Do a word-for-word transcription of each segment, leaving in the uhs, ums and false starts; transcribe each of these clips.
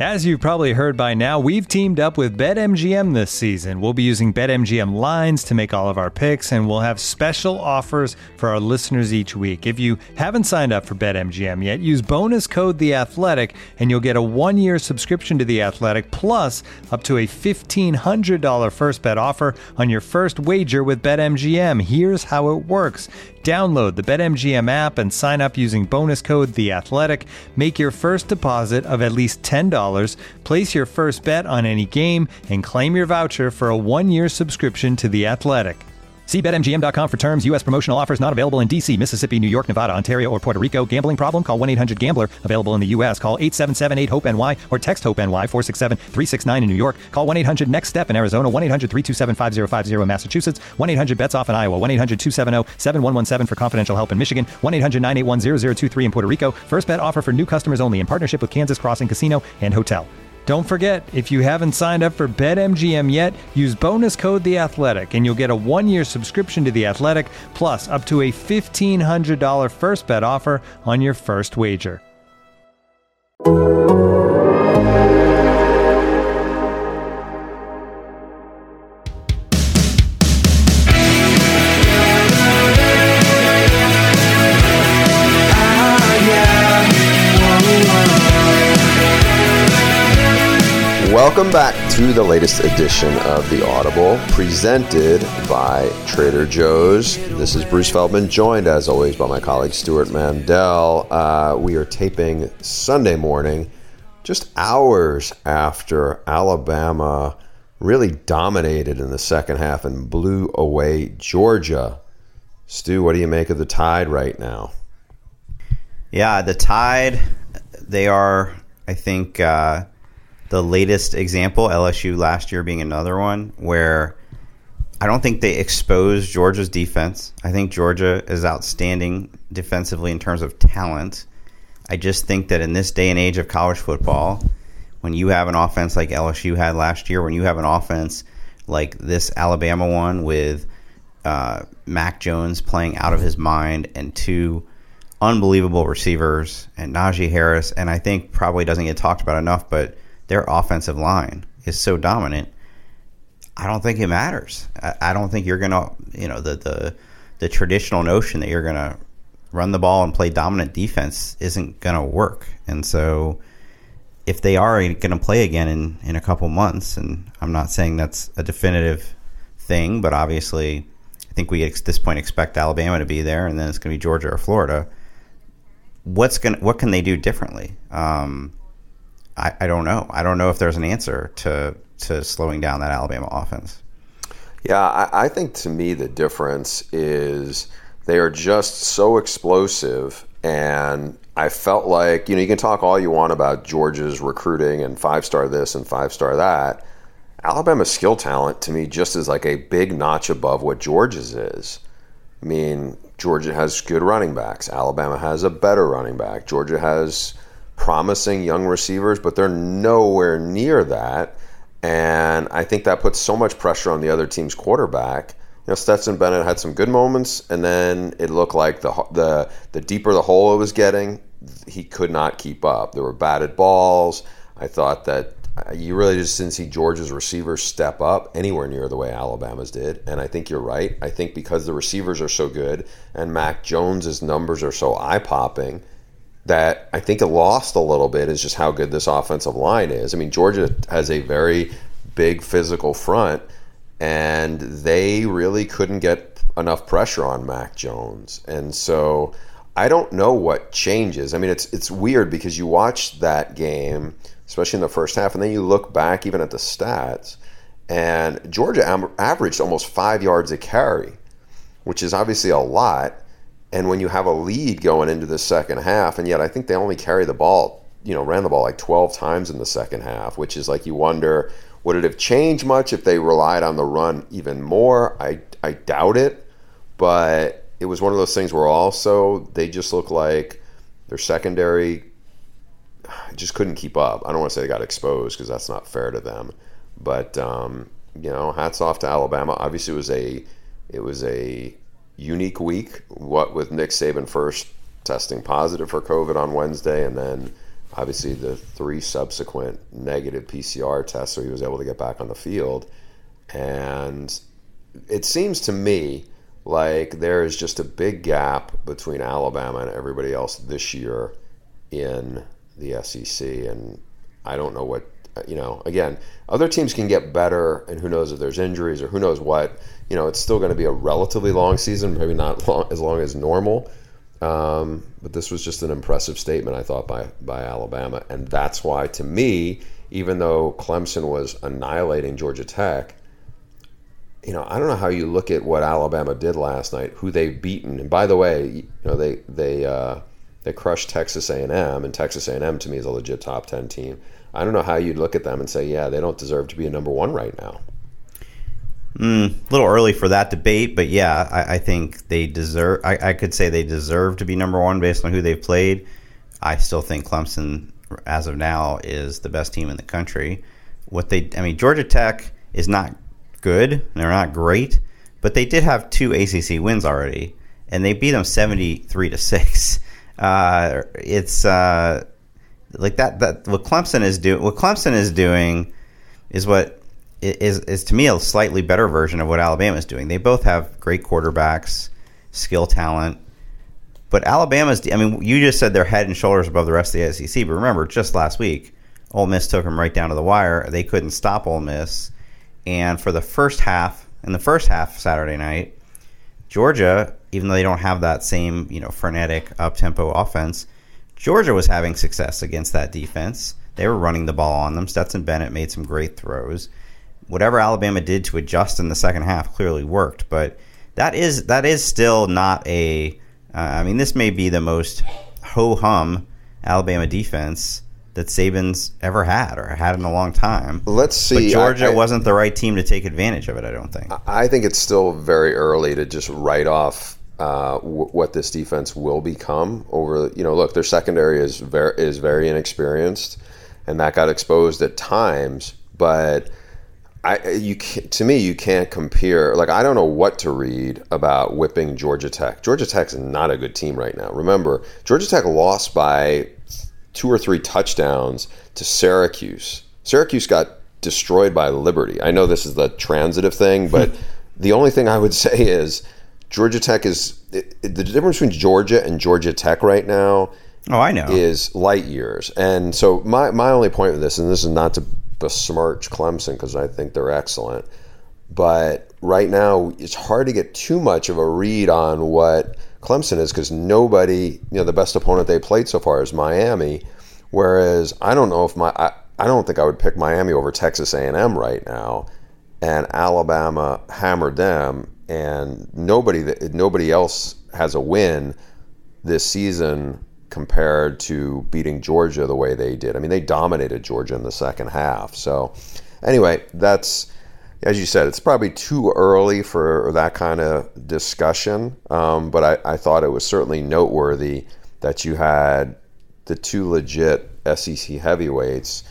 As you've probably heard by now, we've teamed up with BetMGM this season. We'll be using BetMGM lines to make all of our picks, and we'll have special offers for our listeners each week. If you haven't signed up for BetMGM yet, use bonus code The Athletic, and you'll get a one-year subscription to The Athletic, plus up to a fifteen hundred dollars first bet offer on your first wager with BetMGM. Here's how it works. Download the BetMGM app and sign up using bonus code The Athletic. Make your first deposit of at least ten dollars, place your first bet on any game, and claim your voucher for a one-year subscription to The Athletic. See Bet M G M dot com for terms. U S promotional offers not available in D C, Mississippi, New York, Nevada, Ontario, or Puerto Rico. Gambling problem? Call one eight hundred gambler. Available in the U S. Call eight seven seven eight hope N Y or text HOPE-NY four six seven three six nine in New York. Call one eight hundred next step in Arizona. one eight hundred three two seven five zero five zero in Massachusetts. one eight hundred bets off in Iowa. one eight hundred two seven zero seven one one seven for confidential help in Michigan. one eight hundred nine eight one zero zero two three in Puerto Rico. First bet offer for new customers only in partnership with Kansas Crossing Casino and Hotel. Don't forget, if you haven't signed up for BetMGM yet, use bonus code The Athletic, and you'll get a one-year subscription to The Athletic, plus up to a fifteen hundred dollars first bet offer on your first wager. Welcome back to the latest edition of The Audible, presented by Trader Joe's. This is Bruce Feldman, joined as always by my colleague Stuart Mandel. Uh, we are taping Sunday morning, just hours after Alabama really dominated in the second half and blew away Georgia. Stu, what do you make of the Tide right now? Yeah, the Tide, they are, I think... Uh, the latest example, L S U last year being another one, where I don't think they exposed Georgia's defense. I think Georgia is outstanding defensively in terms of talent. I just think that in this day and age of college football, when you have an offense like L S U had last year, when you have an offense like this Alabama one with uh, Mac Jones playing out of his mind and two unbelievable receivers and Najee Harris, and I think probably doesn't get talked about enough, but their offensive line is so dominant. I don't think it matters. I, I don't think you're going to, you know, the, the the traditional notion that you're going to run the ball and play dominant defense isn't going to work. And so if they are going to play again in, in a couple months, and I'm not saying that's a definitive thing, but obviously I think we at this point expect Alabama to be there, and then it's going to be Georgia or Florida. What's going what can they do differently? Um, I, I don't know. I don't know if there's an answer to to slowing down that Alabama offense. Yeah, I, I think to me the difference is they are just so explosive, and I felt like, you know, you can talk all you want about Georgia's recruiting and five-star this and five-star that. Alabama's skill talent to me just is like a big notch above what Georgia's is. I mean, Georgia has good running backs. Alabama has a better running back. Georgia has promising young receivers, but they're nowhere near that. And I think that puts so much pressure on the other team's quarterback. You know, Stetson Bennett had some good moments, and then it looked like the the the deeper the hole it was getting, he could not keep up. There were batted balls. I thought that you really just didn't see Georgia's receivers step up anywhere near the way Alabama's did. And I think you're right. I think because the receivers are so good and Mac Jones's numbers are so eye-popping, that I think it lost a little bit is just how good this offensive line is. I mean, Georgia has a very big physical front, and they really couldn't get enough pressure on Mac Jones. And so I don't know what changes. I mean, it's it's weird because you watch that game, especially in the first half, and then you look back even at the stats, and Georgia am- averaged almost five yards a carry, which is obviously a lot. And when you have a lead going into the second half, and yet I think they only carry the ball, you know, ran the ball like twelve times in the second half, which is like you wonder, would it have changed much if they relied on the run even more? I, I doubt it, but it was one of those things where also they just look like their secondary just couldn't keep up. I don't want to say they got exposed because that's not fair to them, but um, you know, hats off to Alabama. Obviously, it was a it was a unique week, what with Nick Saban first testing positive for COVID on Wednesday, and then obviously the three subsequent negative P C R tests, so he was able to get back on the field. And it seems to me like there is just a big gap between Alabama and everybody else this year in the S E C. And I don't know what, you know, again, other teams can get better, and who knows if there's injuries or who knows what. You know, it's still going to be a relatively long season, maybe not long, as long as normal. Um, but this was just an impressive statement, I thought, by, by Alabama. And that's why, to me, even though Clemson was annihilating Georgia Tech, you know, I don't know how you look at what Alabama did last night, who they've beaten. And by the way, you know, they they uh, they crushed Texas A and M, and Texas A and M to me is a legit top ten team. I don't know how you'd look at them and say, yeah, they don't deserve to be a number one right now. Mm, a little early for that debate, but yeah, I, I think they deserve. I, I could say they deserve to be number one based on who they've played. I still think Clemson, as of now, is the best team in the country. What they, I mean, Georgia Tech is not good. They're not great, but they did have two A C C wins already, and they beat them seventy-three to six. Uh, it's uh, like that. That what Clemson is doing. What Clemson is doing is what is is to me a slightly better version of what Alabama is doing. They both have great quarterbacks, skill, talent, but Alabama's. I mean, you just said they're head and shoulders above the rest of the S E C, but remember, just last week, Ole Miss took them right down to the wire. They couldn't stop Ole Miss. And for the first half, in the first half Saturday night, Georgia, even though they don't have that same, you know, frenetic up-tempo offense, Georgia was having success against that defense. They were running the ball on them. Stetson Bennett made some great throws. Whatever Alabama did to adjust in the second half clearly worked. But that is that is still not a uh, – I mean, this may be the most ho-hum Alabama defense that Saban's ever had or had in a long time. Let's see. But Georgia I, I, wasn't the right team to take advantage of it, I don't think. I think it's still very early to just write off uh, w- what this defense will become over, you know, look, their secondary is very, is very inexperienced, and that got exposed at times, but I, you can't, to me, you can't compare. Like, I don't know what to read about whipping Georgia Tech. Georgia Tech's not a good team right now. Remember, Georgia Tech lost by two or three touchdowns to Syracuse. Syracuse got destroyed by Liberty. I know this is the transitive thing, but the only thing I would say is Georgia Tech is it, it, the difference between Georgia and Georgia Tech right now. Oh, I know. Is light years. And so my my only point with this, and this is not to besmirch Clemson because I think they're excellent, but right now it's hard to get too much of a read on what Clemson is because nobody, you know, the best opponent they played so far is Miami, whereas I don't know if my, I, I don't think I would pick Miami over Texas A and M right now, and Alabama hammered them, and nobody nobody else has a win this season compared to beating Georgia the way they did. I mean, they dominated Georgia in the second half. So anyway, that's, as you said, it's probably too early for that kind of discussion, um, but I, I thought it was certainly noteworthy that you had the two legit S E C heavyweights,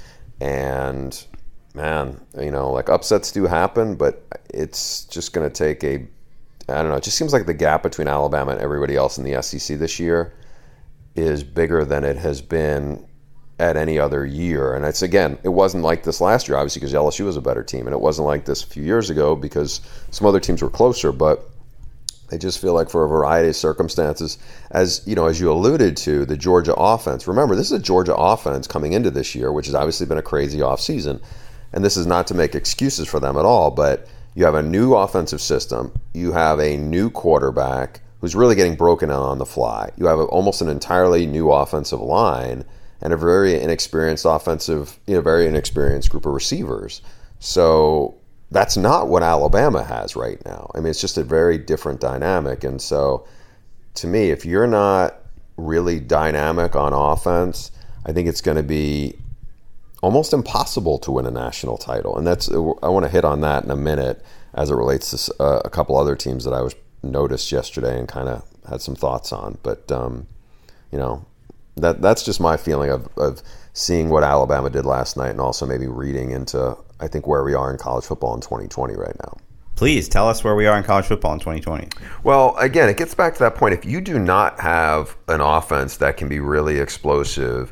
and man, you know, like upsets do happen, but it's just going to take a, I don't know, it just seems like the gap between Alabama and everybody else in the S E C this year is bigger than it has been at any other year. And it's, again, it wasn't like this last year, obviously, because L S U was a better team, and it wasn't like this a few years ago because some other teams were closer, but I just feel like for a variety of circumstances, as you know, as you alluded to, the Georgia offense, remember, this is a Georgia offense coming into this year, which has obviously been a crazy offseason, and this is not to make excuses for them at all, but you have a new offensive system, you have a new quarterback who's really getting broken out on the fly, you have a, almost an entirely new offensive line, and a very inexperienced offensive, you know, very inexperienced group of receivers. So that's not what Alabama has right now. I mean, it's just a very different dynamic. And so to me, if you're not really dynamic on offense, I think it's going to be almost impossible to win a national title. And that's, I want to hit on that in a minute as it relates to uh, a couple other teams that I was noticed yesterday and kind of had some thoughts on. But, um, you know, That that's just my feeling of, of seeing what Alabama did last night, and also maybe reading into, I think, where we are in college football in twenty twenty right now. Please tell us where we are in college football in twenty twenty. Well, again, it gets back to that point. If you do not have an offense that can be really explosive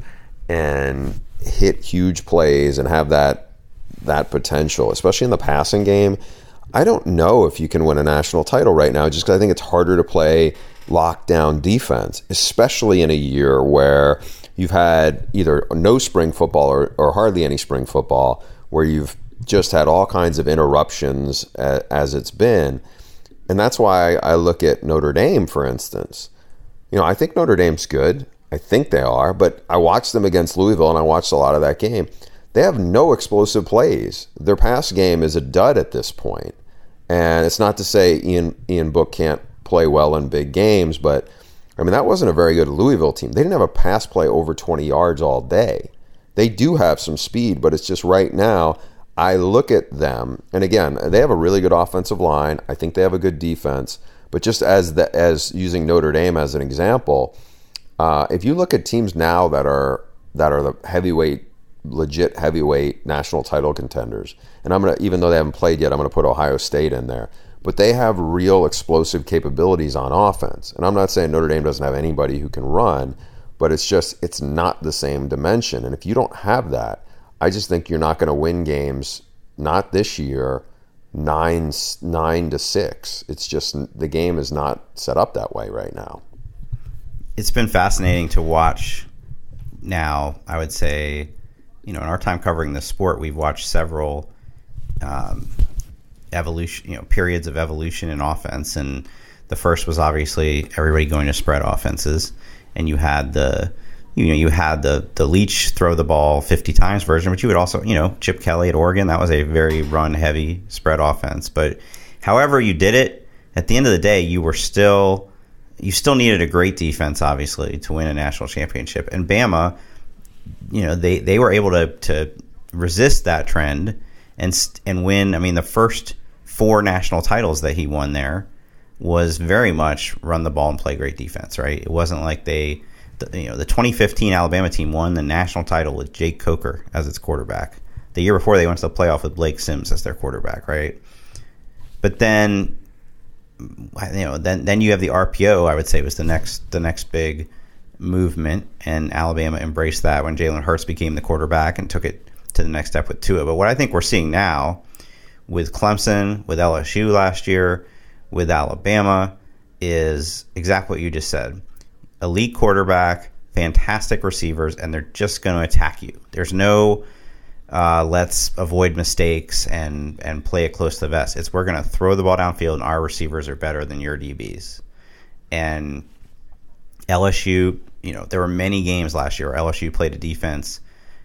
and hit huge plays and have that that potential, especially in the passing game. I don't know if you can win a national title right now, just because I think it's harder to play lockdown defense, especially in a year where you've had either no spring football or, or hardly any spring football, where you've just had all kinds of interruptions as, as it's been. And that's why I look at Notre Dame, for instance. You know, I think Notre Dame's good. I think they are, but I watched them against Louisville, and I watched a lot of that game. They have no explosive plays. Their pass game is a dud at this point. And it's not to say Ian Ian Book can't play well in big games, but I mean, that wasn't a very good Louisville team. They didn't have a pass play over twenty yards all day. They do have some speed, but it's just right now, I look at them, and again, they have a really good offensive line. I think they have a good defense. But just as the, as using Notre Dame as an example, uh, if you look at teams now that are that are the heavyweight, legit heavyweight national title contenders, and I'm gonna, even though they haven't played yet, I'm gonna put Ohio State in there. But they have real explosive capabilities on offense. And I'm not saying Notre Dame doesn't have anybody who can run, but it's just it's not the same dimension. And if you don't have that, I just think you're not going to win games, not this year, nine, nine to six. It's just the game is not set up that way right now. It's been fascinating to watch now. I would say, you know, in our time covering the sport, we've watched several um, evolution, you know, periods of evolution in offense. And the first was obviously everybody going to spread offenses, and you had the You know, you had the the Leach throw the ball fifty times version, but you would also, you know, Chip Kelly at Oregon, that was a very run-heavy spread offense. But however you did it, at the end of the day, you were still, you still needed a great defense, obviously, to win a national championship. And Bama, you know, they, they were able to to resist that trend and and win. I mean, the first four national titles that he won there was very much run the ball and play great defense, right? It wasn't like they... The, you know, the twenty fifteen Alabama team won the national title with Jake Coker as its quarterback. The year before, they went to the playoff with Blake Sims as their quarterback, right? But then, you know, then then you have the R P O. I would say was the next the next big movement, and Alabama embraced that when Jalen Hurts became the quarterback and took it to the next step with Tua. But what I think we're seeing now with Clemson, with L S U last year, with Alabama, is exactly what you just said. Elite quarterback, fantastic receivers, and they're just going to attack you. There's no uh, let's avoid mistakes and, and play it close to the vest. It's we're going to throw the ball downfield, and our receivers are better than your D Bs. And L S U, you know, there were many games last year where L S U played a defense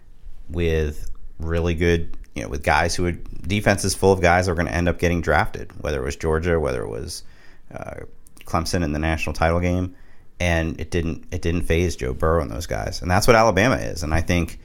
with really good, you know, with guys who would, defenses full of guys that are going to end up getting drafted, whether it was Georgia, whether it was uh, Clemson in the national title game. And it didn't it didn't faze Joe Burrow and those guys. And that's what Alabama is. And I think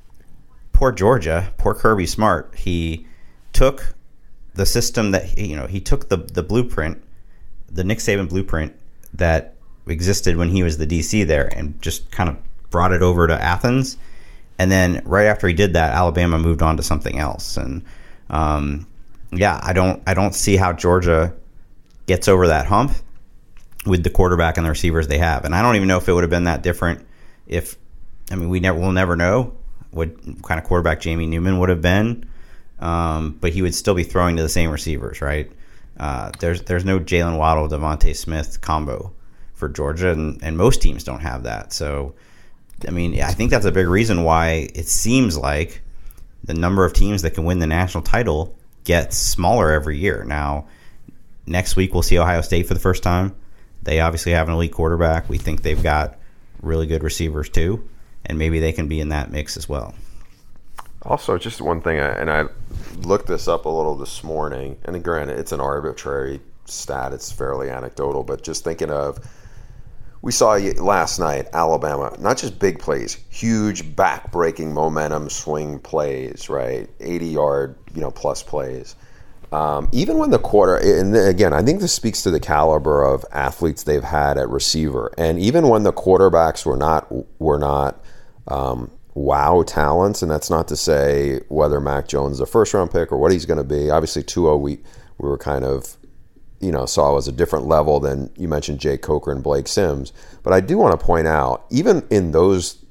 poor Georgia, poor Kirby Smart, he took the system that, you know, he took the, the blueprint, the Nick Saban blueprint that existed when he was the D C there, and just kind of brought it over to Athens. And then right after he did that, Alabama moved on to something else. And um, yeah, I don't I don't see how Georgia gets over that hump with the quarterback and the receivers they have. And I don't even know if it would have been that different if, I mean, we never, we'll never know what kind of quarterback Jamie Newman would have been, um, but he would still be throwing to the same receivers, right? Uh, there's there's no Jalen Waddle, Devontae Smith combo for Georgia, and, and most teams don't have that. So, I mean, I think that's a big reason why it seems like the number of teams that can win the national title gets smaller every year. Now, next week we'll see Ohio State for the first time. They obviously have an elite quarterback. We think they've got really good receivers too, and maybe they can be in that mix as well. Also, just one thing, and I looked this up a little this morning, and granted, it's an arbitrary stat. It's fairly anecdotal, but just thinking of, we saw last night, Alabama, not just big plays, huge back-breaking momentum swing plays, right? eighty-yard, you know, plus plays. Um, even when the quarter, and again, I think this speaks to the caliber of athletes they've had at receiver. And even when the quarterbacks were not were not um, wow talents, and that's not to say whether Mac Jones is a first round pick or what he's going to be. Obviously, Tua we we were kind of, you know, saw as a different level than you mentioned Jake Coker and Blake Sims. But I do want to point out, even in those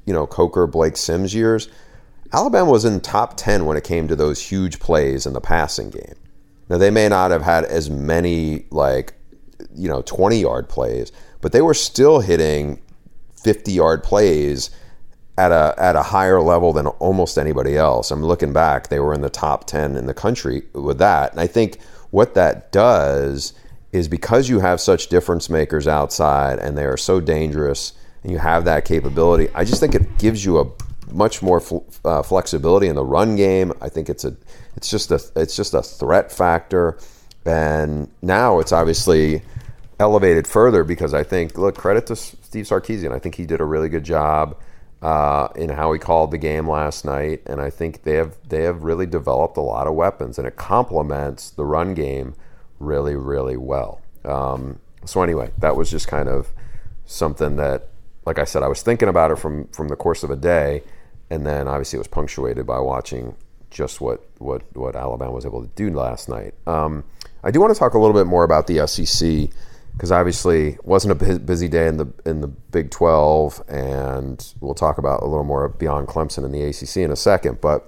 you know, Coker, Blake Sims years, Alabama was in top ten when it came to those huge plays in the passing game. Now, they may not have had as many, like, you know, twenty-yard plays, but they were still hitting fifty-yard plays at a at a higher level than almost anybody else. I'm looking back, they were in the top ten in the country with that. And I think what that does is, because you have such difference makers outside and they are so dangerous and you have that capability, I just think it gives you a much more fl- uh, flexibility in the run game. I think it's a it's just a it's just a threat factor, and now it's obviously elevated further because I think, look, credit to Steve Sarkisian. I think he did a really good job uh, in how he called the game last night, and I think they have they have really developed a lot of weapons, and it complements the run game really, really well. Um, so anyway, that was just kind of something that, like I said, I was thinking about it from from the course of a day. And then obviously it was punctuated by watching just what, what, what Alabama was able to do last night. Um, I do want to talk a little bit more about the S E C, because obviously it wasn't a busy day in the in the Big twelve, and we'll talk about a little more beyond Clemson in the A C C in a second. But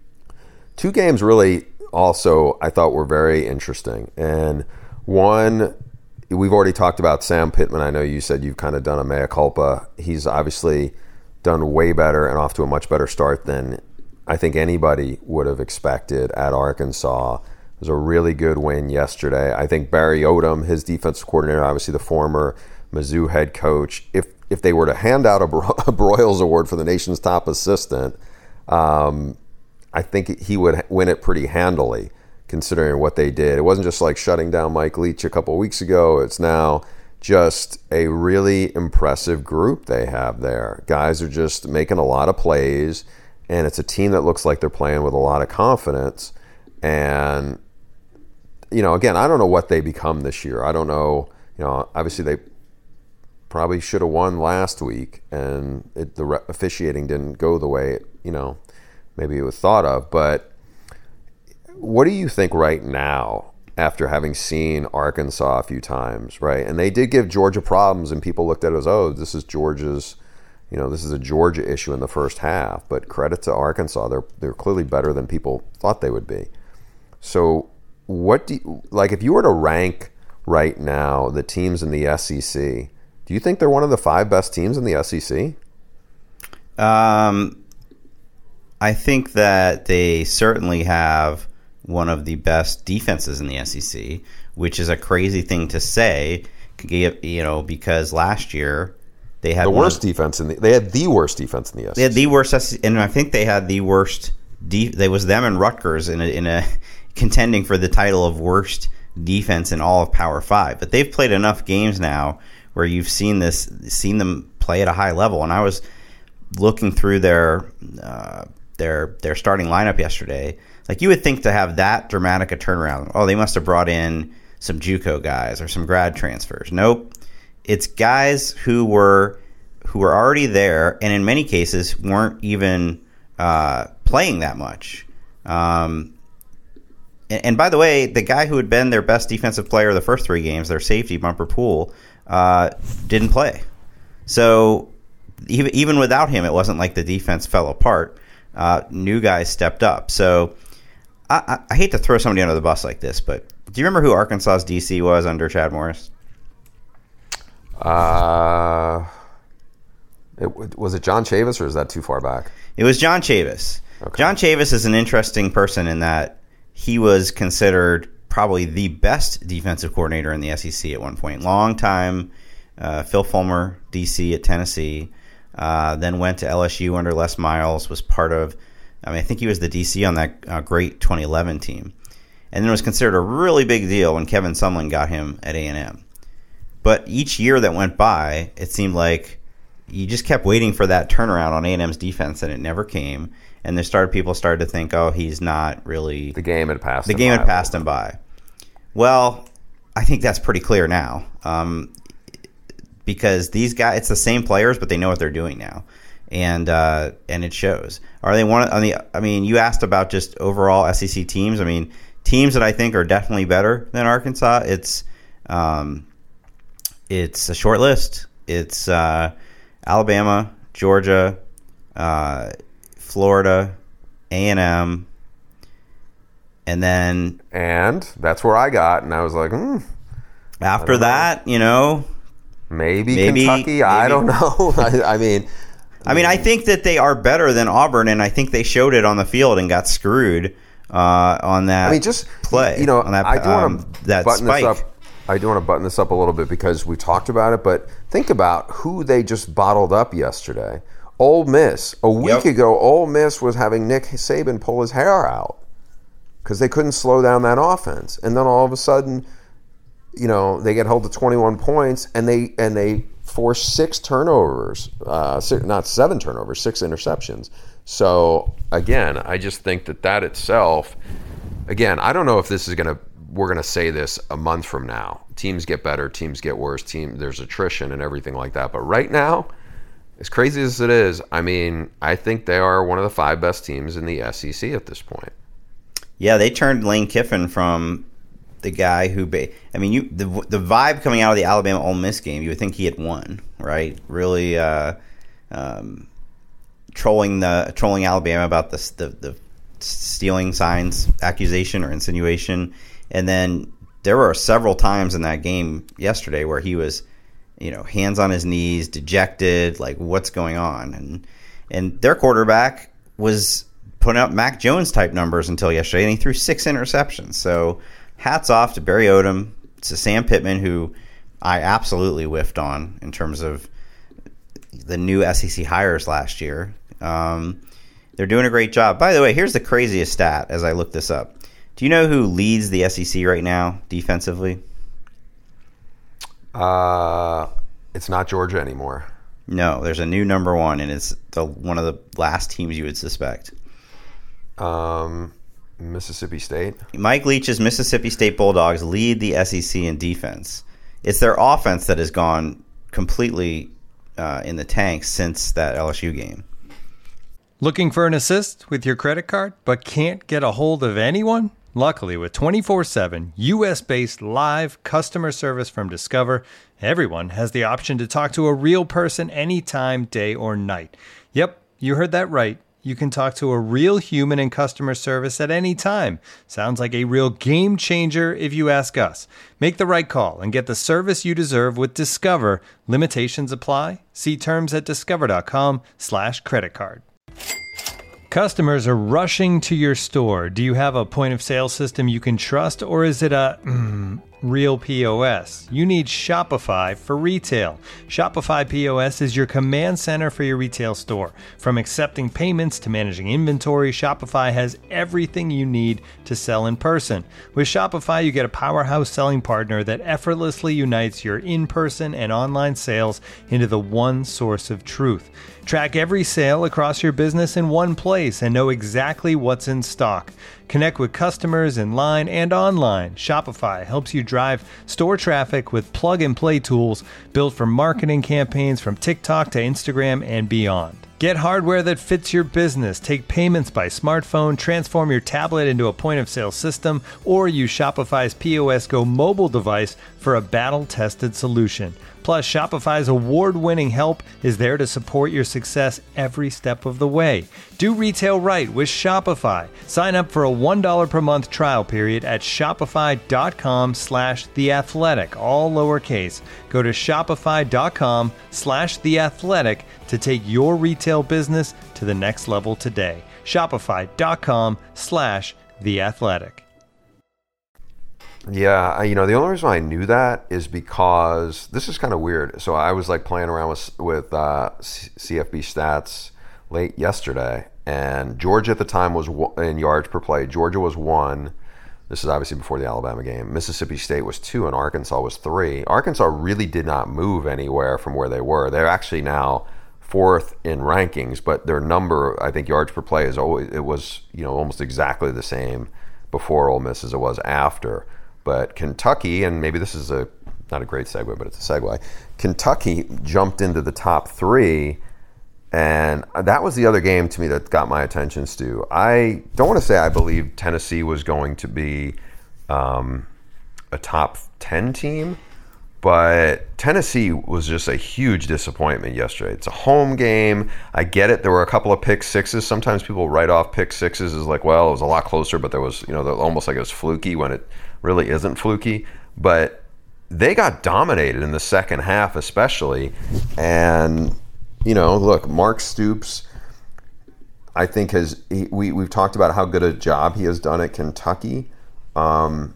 two games really also I thought were very interesting. And one, we've already talked about Sam Pittman. I know you said you've kind of done a mea culpa. He's obviously done way better and off to a much better start than I think anybody would have expected at Arkansas. It was a really good win yesterday. I think Barry Odom, his defensive coordinator, obviously the former Mizzou head coach, if if they were to hand out a, Bro- a Broyles Award for the nation's top assistant, um, I think he would win it pretty handily, considering what they did. It wasn't just like shutting down Mike Leach a couple of weeks ago. It's now just a really impressive group they have there. Guys are just making a lot of plays, and it's a team that looks like they're playing with a lot of confidence. And, you know, again, I don't know what they become this year. I don't know, you know, obviously they probably should have won last week, and it, the re- officiating didn't go the way, it, you know, maybe it was thought of. But what do you think right now, after having seen Arkansas a few times, right? And they did give Georgia problems, and people looked at it as, oh, this is Georgia's, you know, this is a Georgia issue in the first half. But credit to Arkansas, they're they're clearly better than people thought they would be. So what do you, like, if you were to rank right now the teams in the S E C, do you think they're one of the five best teams in the S E C? Um, I think that they certainly have one of the best defenses in the S E C, which is a crazy thing to say, you know, because last year they had the worst of, defense in the they had the worst defense in the S E C. They had the worst, and I think they had the worst. De- there was them and Rutgers in a, in a contending for the title of worst defense in all of Power Five. But they've played enough games now where you've seen this, seen them play at a high level. And I was looking through their uh, their their starting lineup yesterday. Like, you would think to have that dramatic a turnaround, oh, they must have brought in some JUCO guys or some grad transfers. Nope. It's guys who were who were already there, and in many cases weren't even uh, playing that much. Um, and, and by the way, the guy who had been their best defensive player the first three games, their safety, Bumper Poole, uh, didn't play. So even, even without him, it wasn't like the defense fell apart. Uh, new guys stepped up. So I, I, I hate to throw somebody under the bus like this, but do you remember who Arkansas's D C was under Chad Morris? Uh, it, was it John Chavis, or is that too far back? It was John Chavis. Okay. John Chavis is an interesting person in that he was considered probably the best defensive coordinator in the S E C at one point. Long time, uh, Phil Fulmer, D C at Tennessee, uh, then went to L S U under Les Miles, was part of, I mean, I think he was the D C on that uh, great twenty eleven team. And then it was considered a really big deal when Kevin Sumlin got him at A and M. But each year that went by, it seemed like you just kept waiting for that turnaround on A and M's defense, and it never came. And there started people started to think, oh, he's not really... The game had passed the him game by. had passed him by. Well, I think that's pretty clear now. Um, because these guys, it's the same players, but they know what they're doing now. And uh, and it shows. Are they one on the? I mean, you asked about just overall S E C teams. I mean, teams that I think are definitely better than Arkansas. It's um, it's a short list. It's uh, Alabama, Georgia, uh, Florida, A and M, and then and that's where I got, and I was like, hmm. After that, know. you know, maybe, maybe Kentucky. Maybe. I don't know. I, I mean, I mean, I think that they are better than Auburn, and I think they showed it on the field and got screwed uh, on that. I mean, just play. You know, on that, I do um, want to that button spike. this up. I do want to button this up a little bit because we talked about it, but think about who they just bottled up yesterday. Ole Miss. A week Yep. ago, Ole Miss was having Nick Saban pull his hair out because they couldn't slow down that offense. And then all of a sudden, you know, they get held to twenty-one points, and they and they force six turnovers, uh, six, not seven turnovers, six interceptions. So, again, I just think that that itself, again, I don't know if this is going to, we're going to say this a month from now. Teams get better, teams get worse, team there's attrition and everything like that. But right now, as crazy as it is, I mean, I think they are one of the five best teams in the S E C at this point. Yeah, they turned Lane Kiffin from the guy who, ba- I mean, you the the vibe coming out of the Alabama Ole Miss game, you would think he had won, right? Really uh, um, trolling the trolling Alabama about the, the the stealing signs accusation or insinuation, and then there were several times in that game yesterday where he was, you know, hands on his knees, dejected, like what's going on, and and their quarterback was putting up Mac Jones type numbers until yesterday, and he threw six interceptions. So hats off to Barry Odom, to Sam Pittman, who I absolutely whiffed on in terms of the new S E C hires last year. Um, they're doing a great job. By the way, here's the craziest stat as I look this up. Do you know who leads the S E C right now defensively? Uh, it's not Georgia anymore. No, there's a new number one, and it's the one of the last teams you would suspect. Um... Mississippi State. Mike Leach's Mississippi State Bulldogs lead the S E C in defense. It's their offense that has gone completely uh, in the tank since that L S U game. Looking for an assist with your credit card but can't get a hold of anyone? Luckily, with twenty-four seven U S-based live customer service from Discover, everyone has the option to talk to a real person anytime, day or night. Yep, you heard that right. You can talk to a real human in customer service at any time. Sounds like a real game changer if you ask us. Make the right call and get the service you deserve with Discover. Limitations apply. See terms at discover.com slash credit card. Customers are rushing to your store. Do you have a point of sale system you can trust, or is it a mm, real P O S? You need Shopify for retail. Shopify P O S is your command center for your retail store. From accepting payments to managing inventory, Shopify has everything you need to sell in person. With Shopify, you get a powerhouse selling partner that effortlessly unites your in-person and online sales into the one source of truth. Track every sale across your business in one place and know exactly what's in stock. Connect with customers in line and online. Shopify helps you drive store traffic with plug-and-play tools built for marketing campaigns from TikTok to Instagram and beyond. Get hardware that fits your business. Take payments by smartphone, transform your tablet into a point-of-sale system, or use Shopify's P O S Go mobile device for a battle-tested solution. Plus, Shopify's award-winning help is there to support your success every step of the way. Do retail right with Shopify. Sign up for a one dollar per month trial period at shopify.com slash theathletic, all lowercase. Go to shopify.com slash theathletic to take your retail business to the next level today. Shopify.com slash theathletic. Yeah, I- you know, the only reason I knew that is because this is kind of weird. So I was like playing around with with uh, C F B stats late yesterday, and Georgia at the time was one, in yards per play. Georgia was one. This is obviously before the Alabama game. Mississippi State was two, and Arkansas was three. Arkansas really did not move anywhere from where they were. They're actually now fourth in rankings, but their number, I think, yards per play is always it was you know almost exactly the same before Ole Miss as it was after. But Kentucky, and maybe this is a not a great segue, but it's a segue. Kentucky jumped into the top three, and that was the other game to me that got my attention, Stu. I don't want to say I believed Tennessee was going to be um, a top ten team, But Tennessee was just a huge disappointment yesterday. It's a home game. I get it. There were a couple of pick sixes. Sometimes people write off pick sixes as like, well, it was a lot closer, but there was, you know, almost like it was fluky when it really isn't fluky. But they got dominated in the second half, especially. And, you know, look, Mark Stoops, I think has he, we we've talked about how good a job he has done at Kentucky. Um,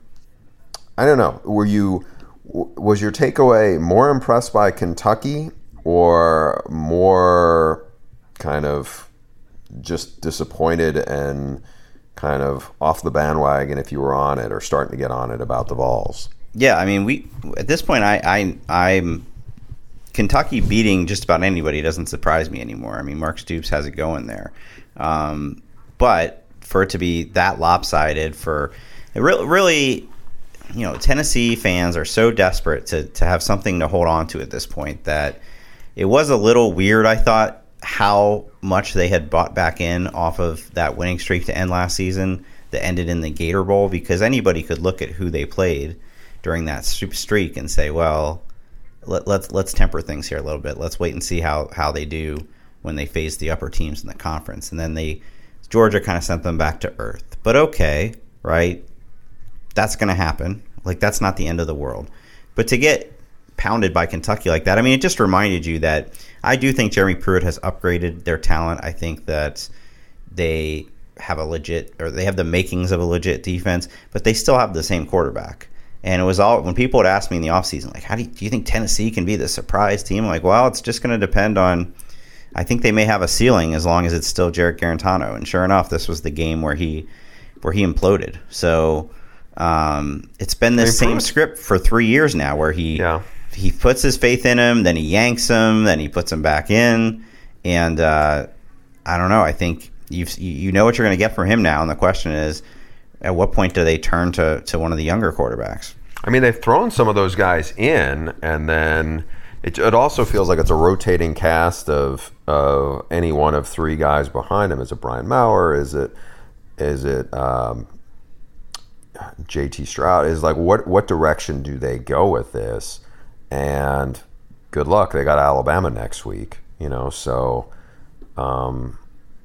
I don't know. Were you? Was your takeaway more impressed by Kentucky or more kind of just disappointed and kind of off the bandwagon if you were on it or starting to get on it about the Vols? Yeah, I mean, we at this point, I, I I'm Kentucky beating just about anybody doesn't surprise me anymore. I mean, Mark Stoops has it going there, um, but for it to be that lopsided, for it really, really. You know, Tennessee fans are so desperate to, to have something to hold on to at this point that it was a little weird, I thought, how much they had bought back in off of that winning streak to end last season that ended in the Gator Bowl, because anybody could look at who they played during that streak and say, well, let, let's let's temper things here a little bit. Let's wait and see how, how they do when they face the upper teams in the conference. And then they Georgia kind of sent them back to earth. But okay, right? That's going to happen. Like, that's not the end of the world. But to get pounded by Kentucky like that, I mean, it just reminded you that I do think Jeremy Pruitt has upgraded their talent. I think that they have a legit, or they have the makings of a legit defense, but they still have the same quarterback. And it was all, when people would ask me in the offseason, like, how do you, do you think Tennessee can be the surprise team? I'm like, well, it's just going to depend on, I think they may have a ceiling as long as it's still Jarrett Garantano. And sure enough, this was the game where he, where he imploded. So, Um, it's been this same script for three years now, where he yeah. he puts his faith in him, then he yanks him, then he puts him back in, and uh, I don't know. I think you you know what you're going to get from him now, and the question is, at what point do they turn to to one of the younger quarterbacks? I mean, they've thrown some of those guys in, and then it it also feels like it's a rotating cast of uh, any one of three guys behind him. Is it Brian Maurer? Is it is it um, J T Stroud? Is like, what what direction do they go with this? And good luck. They got Alabama next week, you know. So, um,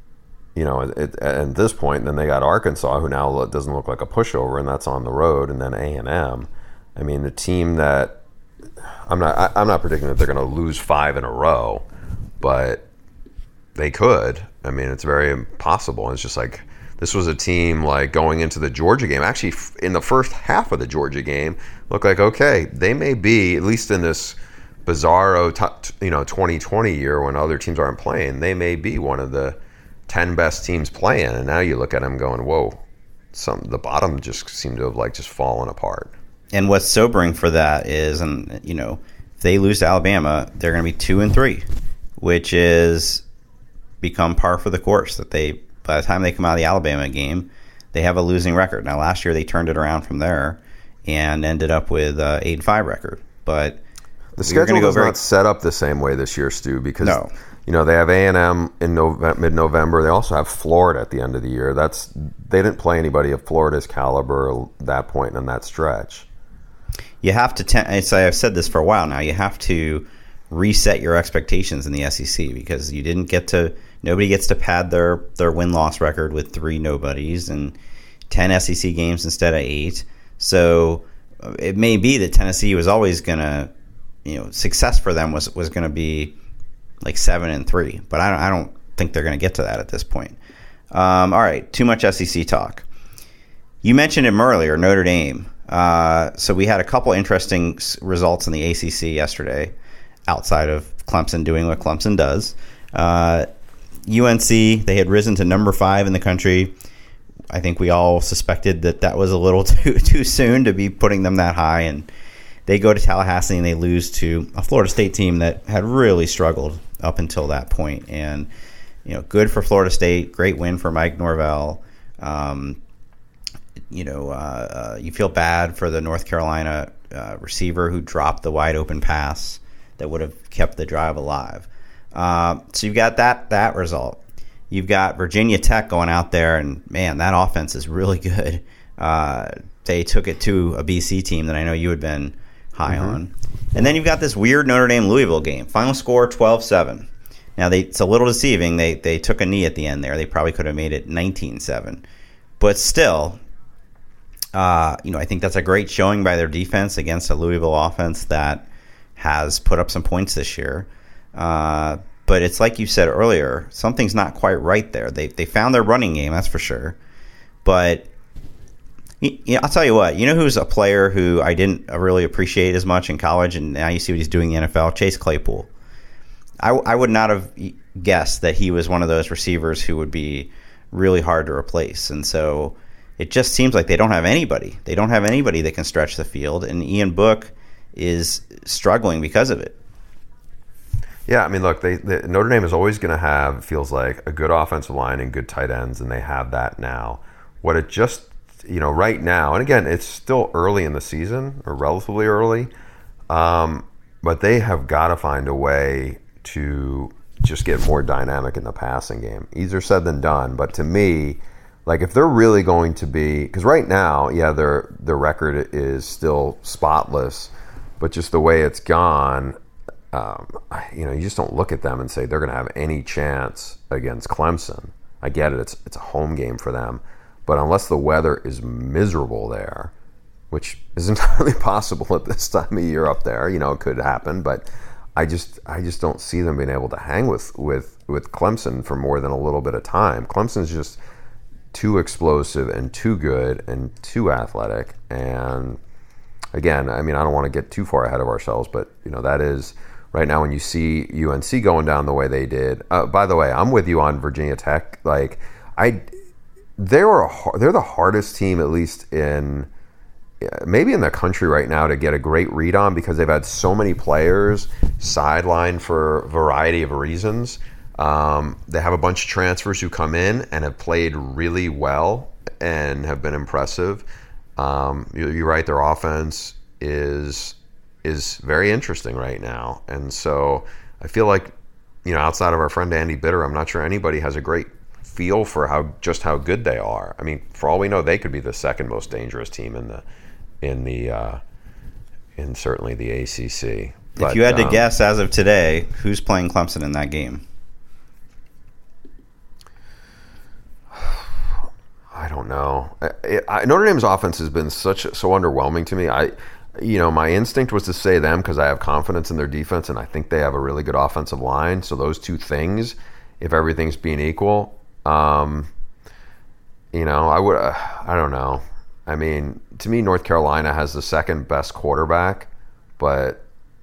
you know, it, at this point, then they got Arkansas, who now doesn't look like a pushover, and that's on the road, and then A and M. I mean, the team that I'm not I, I'm not predicting that they're going to lose five in a row, but they could. I mean, it's very possible. It's just like, this was a team like going into the Georgia game. Actually, in the first half of the Georgia game, looked like, okay, they may be, at least in this bizarro, you know, twenty twenty year when other teams aren't playing, they may be one of the ten best teams playing. And now you look at them going, whoa, some the bottom just seemed to have like just fallen apart. And what's sobering for that is, and you know, if they lose to Alabama, they're going to be two and three, which is become par for the course. That they, by the time they come out of the Alabama game, they have a losing record. Now, last year they turned it around from there and ended up with an eight and five record. But the schedule does not set up the same way this year, Stu, because no. you know they have A and M in Nove- mid-November. They also have Florida at the end of the year. That's they didn't play anybody of Florida's caliber at that point in that stretch. You have to. Te- I've said this for a while now. You have to reset your expectations in the S E C, because you didn't get to. Nobody gets to pad their, their win-loss record with three nobodies and ten S E C games instead of eight. So it may be that Tennessee was always going to, you know, success for them was, was going to be like seven and three. But I don't, I don't think they're going to get to that at this point. Um, all right, too much S E C talk. You mentioned him earlier, Notre Dame. Uh, so we had a couple interesting results in the A C C yesterday, outside of Clemson doing what Clemson does. Uh, U N C, they had risen to number five in the country. I think we all suspected that that was a little too too soon to be putting them that high, and they go to Tallahassee and they lose to a Florida State team that had really struggled up until that point. And you know, good for Florida State, great win for Mike Norvell. Um, you know, uh, uh, you feel bad for the North Carolina uh, receiver who dropped the wide open pass that would have kept the drive alive. Uh, so you've got that that result. You've got Virginia Tech going out there, and man, that offense is really good. Uh, they took it to a B C team that I know you had been high mm-hmm. on. And then you've got this weird Notre Dame-Louisville game. Final score twelve seven. Now, they, it's a little deceiving. They they took a knee at the end there. They probably could have made it nineteen seven. But still, uh, you know, I think that's a great showing by their defense against a Louisville offense that has put up some points this year. Uh, but it's like you said earlier, something's not quite right there. They they found their running game, that's for sure. But you know, I'll tell you what, you know who's a player who I didn't really appreciate as much in college, and now you see what he's doing in the N F L? Chase Claypool. I, I would not have guessed that he was one of those receivers who would be really hard to replace. And so it just seems like they don't have anybody. They don't have anybody that can stretch the field, and Ian Book is struggling because of it. Yeah, I mean, look, they, they, Notre Dame is always going to have, it feels like, a good offensive line and good tight ends, and they have that now. What it just, you know, right now, and again, it's still early in the season, or relatively early, um, but they have got to find a way to just get more dynamic in the passing game. Easier said than done, but to me, like if they're really going to be, because right now, yeah, their their record is still spotless, but just the way it's gone, um, you know, you just don't look at them and say they're going to have any chance against Clemson. I get it; it's it's a home game for them, but unless the weather is miserable there, which is entirely possible at this time of year up there, you know, it could happen, but I just I just don't see them being able to hang with, with, with Clemson for more than a little bit of time. Clemson's just too explosive and too good and too athletic. And again, I mean, I don't want to get too far ahead of ourselves, but you know, that is right now when you see U N C going down the way they did. Uh, by the way, I'm with you on Virginia Tech. Like I, they were a, they're the hardest team, at least in. Maybe in the country right now, to get a great read on, because they've had so many players sidelined for a variety of reasons. Um, they have a bunch of transfers who come in and have played really well and have been impressive. Um, you're right, their offense is is very interesting right now. And so I feel like, you know, outside of our friend Andy Bitter, I'm not sure anybody has a great feel for how just how good they are. I mean, for all we know, they could be the second most dangerous team in the in the uh, in certainly the A C C. But, if you had to um, guess as of today, who's playing Clemson in that game? I don't know. I, I, Notre Dame's offense has been such so underwhelming to me. I, you know, my instinct was to say them because I have confidence in their defense, and I think they have a really good offensive line. So those two things, if everything's being equal, um, you know, I would. Uh, I don't know. I mean, to me, North Carolina has the second best quarterback, but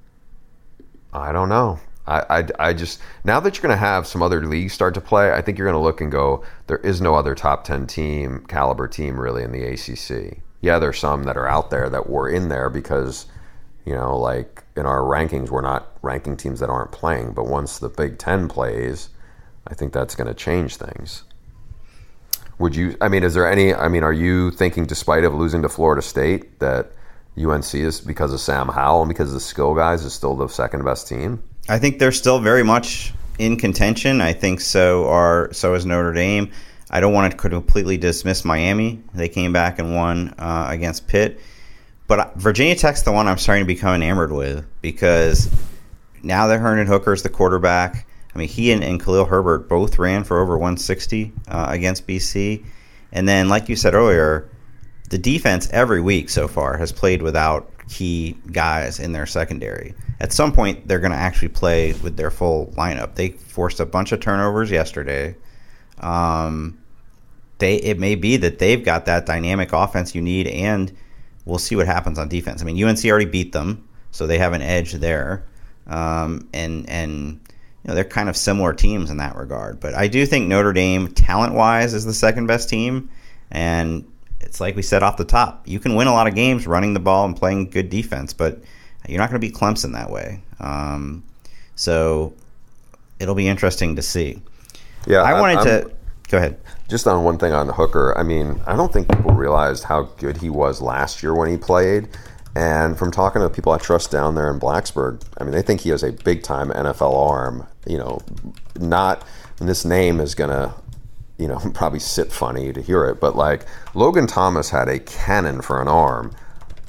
I don't know. I, I, I just, now that you're going to have some other leagues start to play, I think you're going to look and go, there is no other top ten team, caliber team really in the A C C. Yeah, there's some that are out there that were in there because, you know, like in our rankings, we're not ranking teams that aren't playing. But once the Big Ten plays, I think that's going to change things. Would you, I mean, is there any, I mean, are you thinking, despite of losing to Florida State, that U N C is, because of Sam Howell and because of the skill guys, is still the second best team? I think they're still very much in contention. I think so are so is Notre Dame. I don't want to completely dismiss Miami. They came back and won uh, against Pitt. But Virginia Tech's the one I'm starting to become enamored with, because now that Herndon Hooker's the quarterback. I mean, he and, and Khalil Herbert both ran for over one sixty uh, against B C. And then, like you said earlier, the defense every week so far has played without key guys in their secondary. At some point, they're going to actually play with their full lineup. They forced a bunch of turnovers yesterday. Um, they it may be that they've got that dynamic offense you need, and we'll see what happens on defense. I mean, U N C already beat them, so they have an edge there. Um, and and you know, they're kind of similar teams in that regard. But I do think Notre Dame, talent-wise, is the second best team. And it's like we said off the top, you can win a lot of games running the ball and playing good defense, but you're not going to beat Clemson that way. Um, so it'll be interesting to see. Yeah, I wanted I'm, to go ahead. Just on one thing on Hooker, I mean, I don't think people realized how good he was last year when he played. And from talking to people I trust down there in Blacksburg, I mean, they think he has a big-time N F L arm. You know, not, and this name is going to, you know, probably sit funny to hear it, but like Logan Thomas had a cannon for an arm,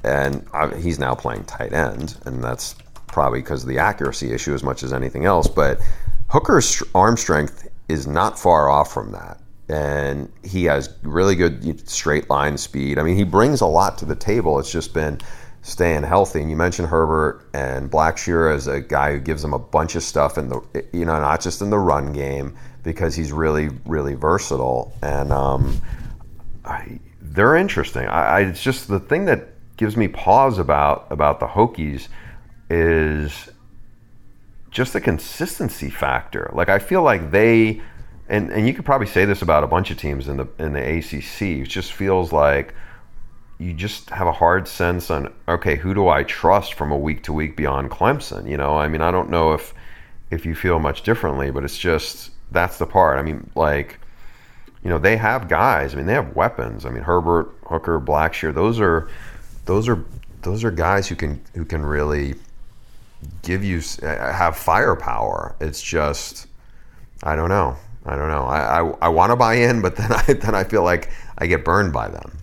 and I, he's now playing tight end, and that's probably because of the accuracy issue as much as anything else. But Hooker's arm strength is not far off from that, and he has really good straight line speed. I mean, he brings a lot to the table. It's just been staying healthy. And you mentioned Herbert and Blackshear as a guy who gives them a bunch of stuff in the, you know, not just in the run game, because he's really, really versatile. And um, I, they're interesting. I, I, it's just the thing that gives me pause about about the Hokies is just the consistency factor. Like, I feel like they, and, and you could probably say this about a bunch of teams in the in the A C C, it just feels like you just have a hard sense on, okay, who do I trust from a week to week beyond Clemson? You know, I mean, I don't know if if you feel much differently, but it's just, that's the part. I mean, like, you know, they have guys. I mean, they have weapons. I mean, Herbert, Hooker, Blackshear, those are those are those are guys who can who can really give you, have firepower. It's just, I don't know. I don't know. I I, I want to buy in, but then I then I feel like I get burned by them.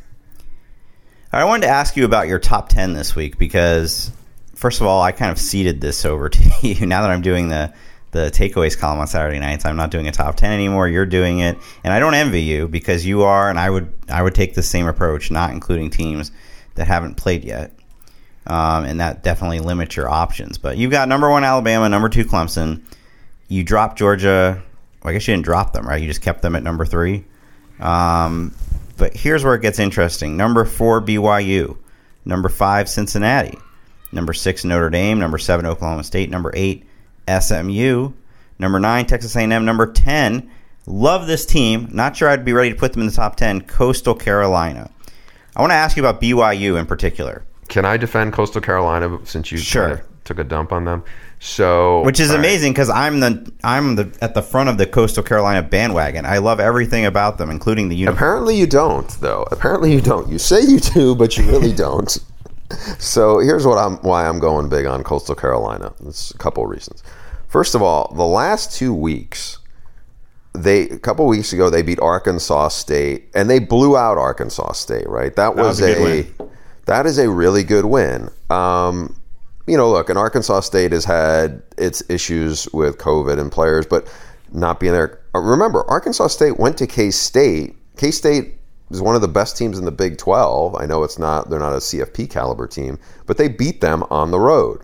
I wanted to ask you about your top ten this week because, first of all, I kind of ceded this over to you. Now that I'm doing the, the takeaways column on Saturday nights, I'm not doing a top ten anymore. You're doing it, and I don't envy you because you are, and I would I would take the same approach, not including teams that haven't played yet, um, and that definitely limits your options. But you've got number one Alabama, number two Clemson. You dropped Georgia. Well, I guess you didn't drop them, right? You just kept them at number three. Um, But here's where it gets interesting. Number four, B Y U. Number five, Cincinnati. Number six, Notre Dame. Number seven, Oklahoma State. Number eight, S M U. Number nine, Texas A and M. Number ten, love this team. Not sure I'd be ready to put them in the top ten, Coastal Carolina. I want to ask you about B Y U in particular. Can I defend Coastal Carolina since you sure. kind of took a dump on them? So, which is right. amazing because I'm the I'm the at the front of the Coastal Carolina bandwagon. I love everything about them, including the uniform. Apparently you don't, though. Apparently you don't. You say you do, but you really don't. So here's what I'm why I'm going big on Coastal Carolina. There's a couple of reasons. First of all, the last two weeks, they a couple of weeks ago they beat Arkansas State and they blew out Arkansas State. Right, that was, that was a, a good win. That is a really good win. Um, You know, look, and Arkansas State has had its issues with COVID and players, but not being there. Remember, Arkansas State went to K-State. K-State is one of the best teams in the Big twelve. I know it's not; they're not a C F P caliber team, but they beat them on the road.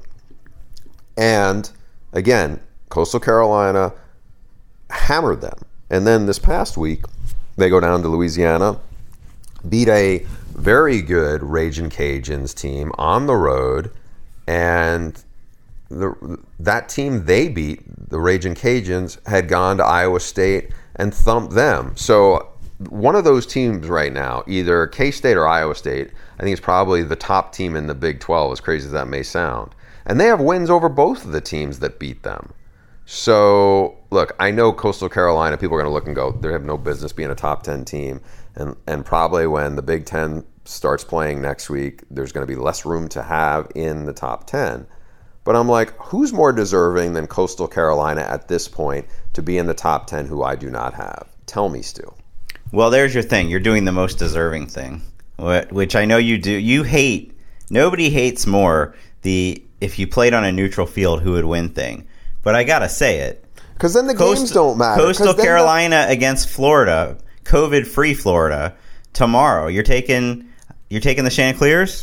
And again, Coastal Carolina hammered them. And then this past week, they go down to Louisiana, beat a very good Ragin' Cajuns team on the road. And the, that team they beat, the Ragin' Cajuns, had gone to Iowa State and thumped them. So one of those teams right now, either K-State or Iowa State, I think it's probably the top team in the Big twelve, as crazy as that may sound. And they have wins over both of the teams that beat them. So, look, I know Coastal Carolina, people are going to look and go, they have no business being a top ten team. And, and probably when the Big Ten starts playing next week, there's going to be less room to have in the top ten. But I'm like, who's more deserving than Coastal Carolina at this point to be in the top ten who I do not have? Tell me, Stu. Well, there's your thing. You're doing the most deserving thing, which I know you do. You hate, nobody hates more the if you played on a neutral field who would win thing. But I got to say it. Because then the Coast, games don't matter. Coastal Carolina the, against Florida, COVID-free Florida, tomorrow. You're taking... You're taking the Chanticleers?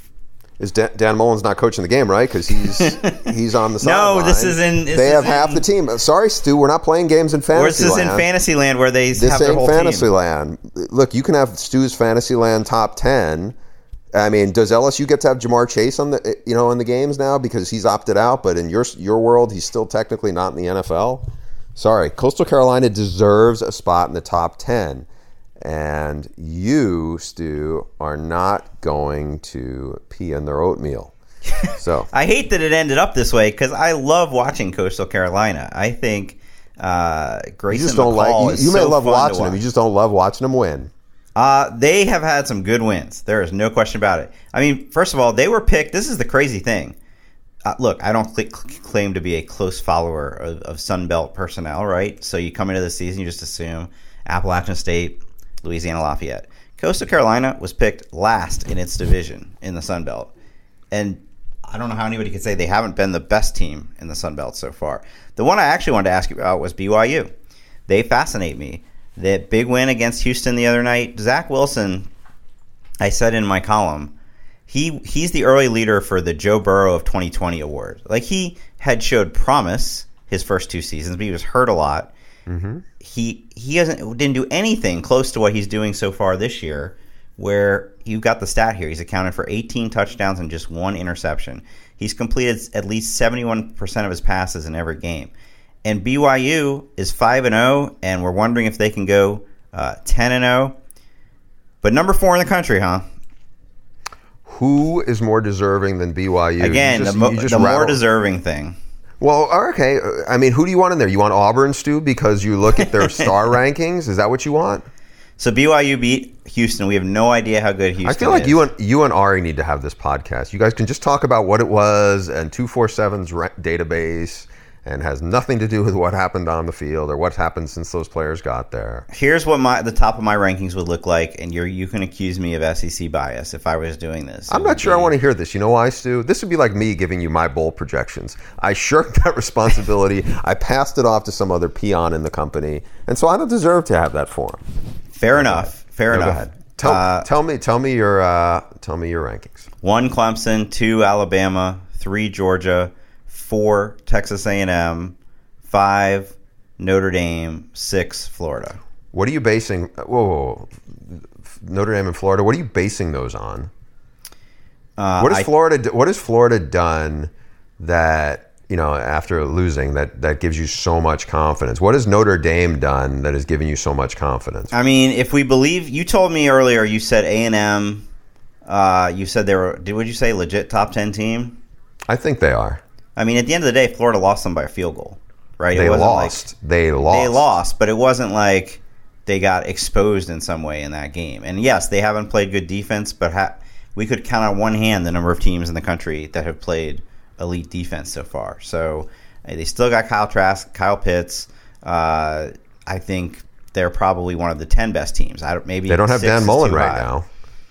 Is Dan, Dan Mullen's not coaching the game, right? Because he's he's on the sideline. No, this is in. This they is have in, half the team. Sorry, Stu, we're not playing games in fantasy. Or this is in fantasy land where they this have their whole team. This ain't fantasy team. land. Look, you can have Stu's fantasy land top ten. I mean, does L S U get to have Jamar Chase on the you know in the games now because he's opted out? But in your your world, he's still technically not in the N F L. Sorry, Coastal Carolina deserves a spot in the top ten. And you, Stu, are not going to pee in their oatmeal. So I hate that it ended up this way because I love watching Coastal Carolina. I think uh, Grayson you just don't McCall like, is you, you may so love fun watching to watch. them. You just don't love watching them win. Uh, they have had some good wins. There is no question about it. I mean, first of all, they were picked. This is the crazy thing. Uh, look, I don't cl- claim to be a close follower of, of Sun Belt personnel, right? So you come into the season, you just assume Appalachian State, Louisiana Lafayette. Coastal Carolina was picked last in its division in the Sun Belt. And I don't know how anybody could say they haven't been the best team in the Sun Belt so far. The one I actually wanted to ask you about was B Y U. They fascinate me. That big win against Houston the other night, Zach Wilson, I said in my column, he he's the early leader for the Joe Burrow of twenty twenty award. Like, he had showed promise his first two seasons, but he was hurt a lot. Mm-hmm. He he hasn't didn't do anything close to what he's doing so far this year, where you got the stat here. He's accounted for eighteen touchdowns and just one interception. He's completed at least seventy-one percent of his passes in every game. And B Y U is five and oh, and we're wondering if they can go uh, ten and oh. But number four in the country, huh? Who is more deserving than B Y U? Again, just, the, mo- the more deserving thing. Well, okay. I mean, who do you want in there? You want Auburn, Stu, because you look at their star rankings? Is that what you want? So B Y U beat Houston. We have no idea how good Houston is. I feel like is. you and you and Ari need to have this podcast. You guys can just talk about what it was and two forty-seven's ra- database, and has nothing to do with what happened on the field or what's happened since those players got there. Here's what my the top of my rankings would look like, and you you can accuse me of S E C bias if I was doing this. I'm not sure be... I want to hear this. You know why, Stu? This would be like me giving you my bowl projections. I shirked that responsibility. I passed it off to some other peon in the company, and so I don't deserve to have that forum. Fair go enough. Ahead. Fair no, enough. Go ahead. Tell, uh, tell me, tell me your, uh, tell me your rankings. One Clemson, two Alabama, three Georgia, four Texas A and M, five Notre Dame, six Florida. What are you basing? Whoa, whoa, whoa. Notre Dame and Florida. What are you basing those on? Uh, what has Florida? What has Florida done that, you know, after losing, that, that gives you so much confidence? What has Notre Dame done that has given you so much confidence? I mean, if we believe, you told me earlier, you said A and M, uh, you said they were, did what did you say, legit top ten team? I think they are. I mean, at the end of the day, Florida lost them by a field goal, right? They it wasn't lost. Like, they lost. They lost, but it wasn't like they got exposed in some way in that game. And yes, they haven't played good defense, but ha- we could count on one hand the number of teams in the country that have played elite defense so far. So uh, they still got Kyle Trask, Kyle Pitts. Uh, I think they're probably one of the ten best teams. I don't, maybe they don't have Dan Mullen right now.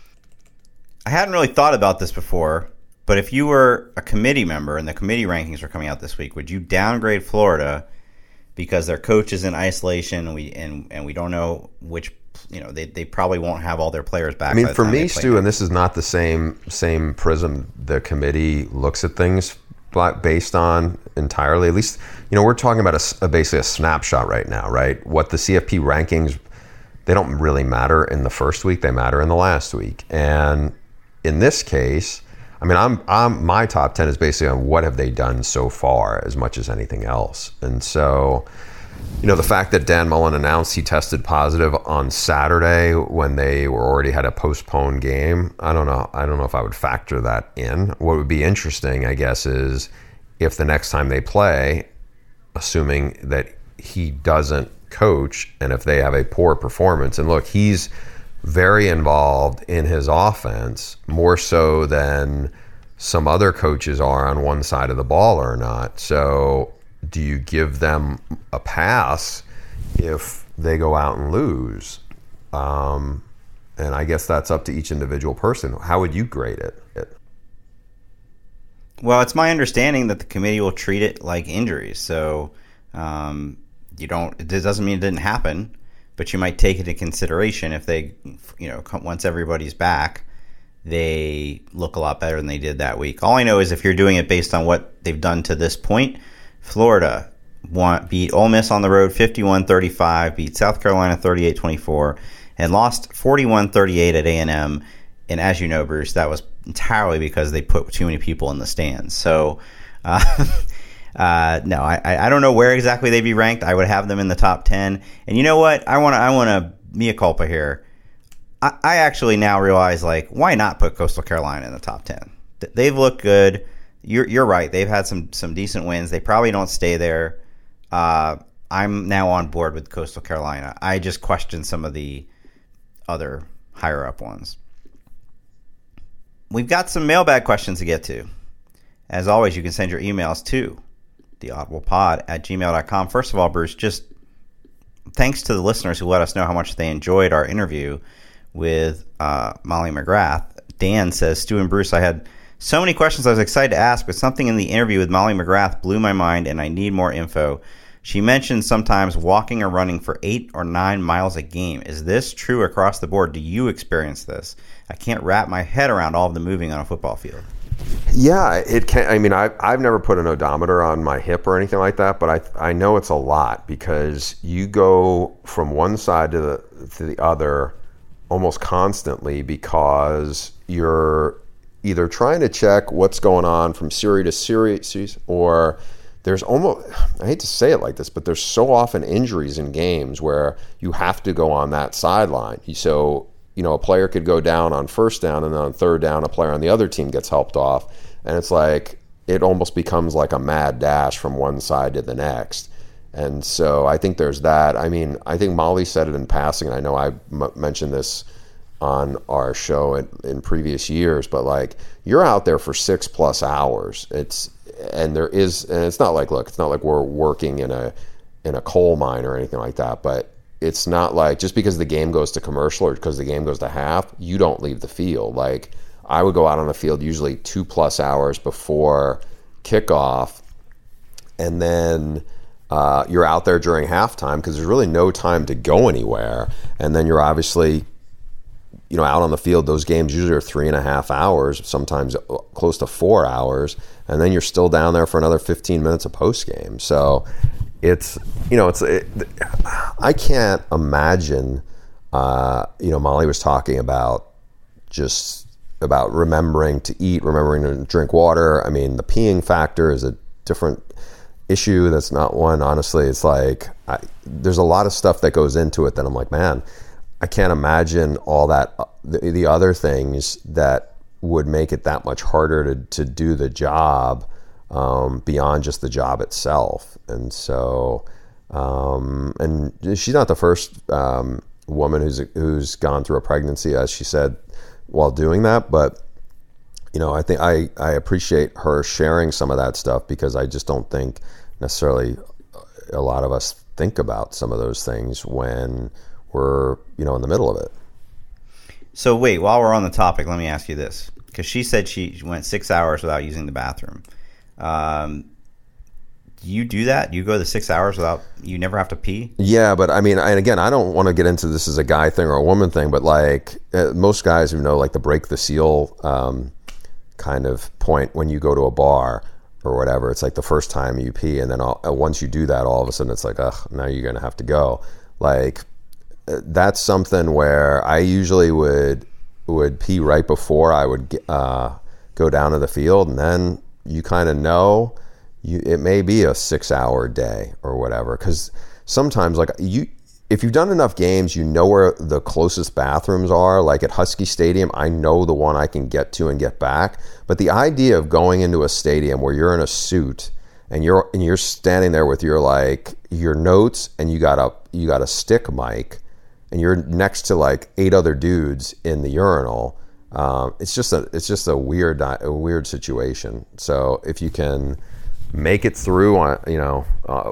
I hadn't really thought about this before, but if you were a committee member and the committee rankings are coming out this week, would you downgrade Florida because their coach is in isolation and we and, and we don't know which, you know, they, they probably won't have all their players back. I mean, for me, Stu, and this is not the same same prism the committee looks at things based on entirely. At least, you know, we're talking about a, a basically a snapshot right now, right? What the C F P rankings, they don't really matter in the first week; they matter in the last week. And in this case, I mean, I'm I'm my top ten is basically on what have they done so far, as much as anything else. And so, you know, the fact that Dan Mullen announced he tested positive on Saturday when they were already had a postponed game, I don't know. I don't know if I would factor that in. What would be interesting, I guess, is if the next time they play, assuming that he doesn't coach, and if they have a poor performance, and look, he's very involved in his offense, more so than some other coaches are on one side of the ball or not. So do you give them a pass if they go out and lose? Um, and I guess that's up to each individual person. How would you grade it? it? Well, it's my understanding that the committee will treat it like injuries. So um, you don't. It doesn't mean it didn't happen, but you might take it into consideration if they, you know, once everybody's back, they look a lot better than they did that week. All I know is if you're doing it based on what they've done to this point, Florida won, beat Ole Miss on the road fifty-one thirty-five, beat South Carolina thirty-eight twenty-four, and lost forty-one thirty-eight at A and M. And as you know, Bruce, that was entirely because they put too many people in the stands. So, uh, uh, no, I, I don't know where exactly they'd be ranked. I would have them in the top ten. And you know what? I want to I want to mea culpa here. I, I actually now realize, like, why not put Coastal Carolina in the top ten? They've looked good. You're you're right. They've had some some decent wins. They probably don't stay there. Uh, I'm now on board with Coastal Carolina. I just question some of the other higher up ones. We've got some mailbag questions to get to. As always, you can send your emails to theaudiblepod at gmail dot com. First of all, Bruce, just thanks to the listeners who let us know how much they enjoyed our interview with uh, Molly McGrath. Dan says, Stu and Bruce, I had so many questions I was excited to ask, but something in the interview with Molly McGrath blew my mind, and I need more info. She mentioned sometimes walking or running for eight or nine miles a game. Is this true across the board? Do you experience this? I can't wrap my head around all of the moving on a football field. Yeah, it can. I mean, I, I've never put an odometer on my hip or anything like that, but I I know it's a lot because you go from one side to the to the other almost constantly because you're either trying to check what's going on from series to series, or there's almost, I hate to say it like this, but there's so often injuries in games where you have to go on that sideline. So, you know, a player could go down on first down, and then on third down, a player on the other team gets helped off. And it's like, it almost becomes like a mad dash from one side to the next. And so I think there's that. I mean, I think Molly said it in passing, and I know I m- mentioned this on our show in, in previous years, but like, you're out there for six plus hours. It's, and there is, and it's not like, look, it's not like we're working in a, in a coal mine or anything like that, but it's not like just because the game goes to commercial or because the game goes to half, you don't leave the field. Like, I would go out on the field usually two plus hours before kickoff, and then uh, you're out there during halftime because there's really no time to go anywhere. And then you're obviously, you know, out on the field. Those games usually are three and a half hours, sometimes close to four hours, and then you're still down there for another fifteen minutes of post game. So it's, you know, it's, it, I can't imagine, uh, you know, Molly was talking about just about remembering to eat, remembering to drink water. I mean, the peeing factor is a different issue. That's not one, honestly. It's like, I, there's a lot of stuff that goes into it that I'm like, man, I can't imagine all that, the, the other things that would make it that much harder to, to do the job um, beyond just the job itself. And so, um, and she's not the first um, woman who's who's gone through a pregnancy, as she said, while doing that. But, you know, I think I, I appreciate her sharing some of that stuff because I just don't think necessarily a lot of us think about some of those things when we're, you know, in the middle of it. So wait, while we're on the topic, let me ask you this, because she said she went six hours without using the bathroom. Um, do you do that? Do you go the six hours without, you never have to pee? Yeah, but I mean, and again, I don't want to get into this as a guy thing or a woman thing, but like uh, most guys who know, like the break the seal um, kind of point when you go to a bar or whatever, it's like the first time you pee, and then all, uh, once you do that, all of a sudden it's like, ugh, now you're going to have to go. Like, that's something where I usually would would pee right before I would uh, go down to the field, and then you kind of know you it may be a six hour day or whatever, because sometimes, like, you if you've done enough games, you know where the closest bathrooms are. Like at Husky Stadium, I know the one I can get to and get back. But the idea of going into a stadium where you're in a suit and you're and you're standing there with your like your notes, and you got a you got a stick mic, and you're next to like eight other dudes in the urinal. Um, it's just a it's just a weird a weird situation. So if you can make it through on you know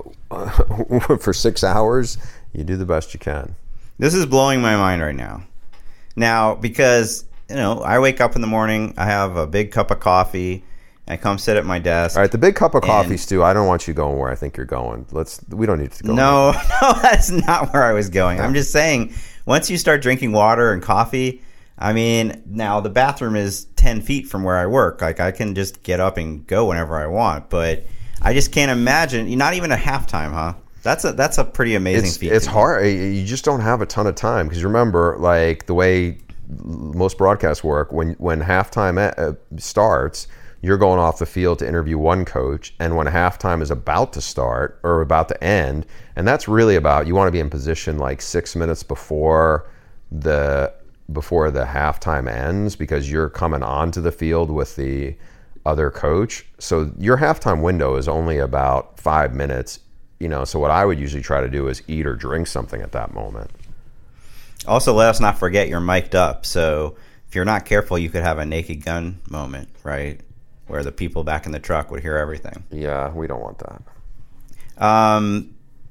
uh, for six hours, you do the best you can. This is blowing my mind right now. Now, because you know, I wake up in the morning, I have a big cup of coffee, I come sit at my desk. All right, the big cup of coffee, Stu. I don't want you going where I think you're going. Let's. We don't need to go. No, no, that's not where I was going. I'm just saying, once you start drinking water and coffee, I mean, now the bathroom is ten feet from where I work. Like, I can just get up and go whenever I want. But I just can't imagine. Not even a halftime, huh? That's a that's a pretty amazing it's, feat. It's hard. You just don't have a ton of time because remember, like the way most broadcasts work, when when halftime starts, you're going off the field to interview one coach, and when halftime is about to start or about to end, and that's really about, you want to be in position like six minutes before the before the halftime ends because you're coming onto the field with the other coach. So your halftime window is only about five minutes, you know. So what I would usually try to do is eat or drink something at that moment. Also, let us not forget you're mic'd up, so if you're not careful, you could have a Naked Gun moment, right? Where the people back in the truck would hear everything. Yeah, we don't want that. Um,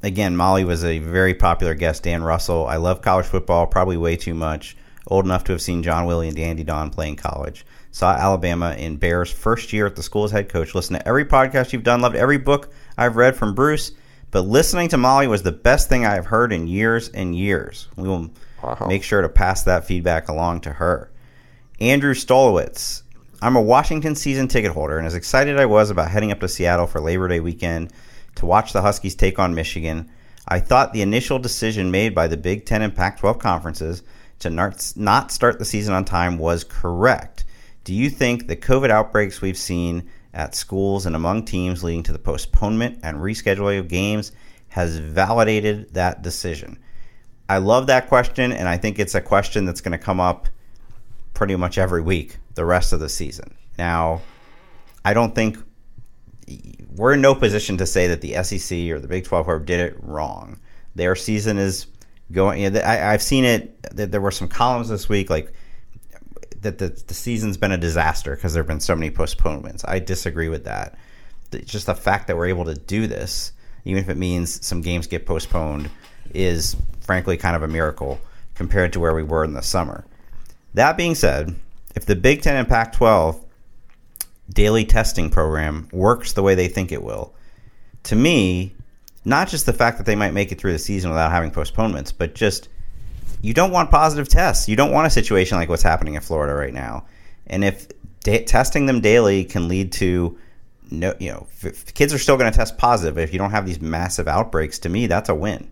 again, Molly was a very popular guest, Dan Russell. I love college football, probably way too much. Old enough to have seen John Willie and Dandy Don playing college. Saw Alabama in Bear's first year at the school as head coach. Listened to every podcast you've done. Loved every book I've read from Bruce. But listening to Molly was the best thing I've heard in years and years. We will wow. make sure to pass that feedback along to her. Andrew Stolowitz. I'm a Washington season ticket holder, and as excited I was about heading up to Seattle for Labor Day weekend to watch the Huskies take on Michigan, I thought the initial decision made by the Big Ten and Pac twelve conferences to not start the season on time was correct. Do you think the COVID outbreaks we've seen at schools and among teams leading to the postponement and rescheduling of games has validated that decision? I love that question, and I think it's a question that's going to come up pretty much every week the rest of the season. Now, I don't think we're in no position to say that the S E C or the Big twelve did it wrong. Their season is going. You know, I, I've seen it. There were some columns this week like that the, the season's been a disaster because there have been so many postponements. I disagree with that. Just the fact that we're able to do this, even if it means some games get postponed, is frankly kind of a miracle compared to where we were in the summer. That being said, if the Big Ten and Pac twelve daily testing program works the way they think it will, to me, not just the fact that they might make it through the season without having postponements, but just you don't want positive tests. You don't want a situation like what's happening in Florida right now. And if da- testing them daily can lead to, no, you know, if kids are still going to test positive, if you don't have these massive outbreaks, to me, that's a win.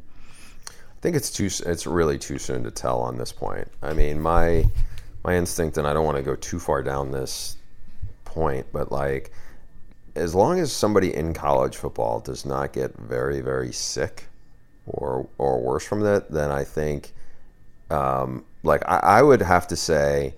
I think it's too. It's really too soon to tell on this point. I mean, my my instinct, and I don't want to go too far down this point, but like, as long as somebody in college football does not get very, very sick or or worse from that, then I think, um, like, I, I would have to say,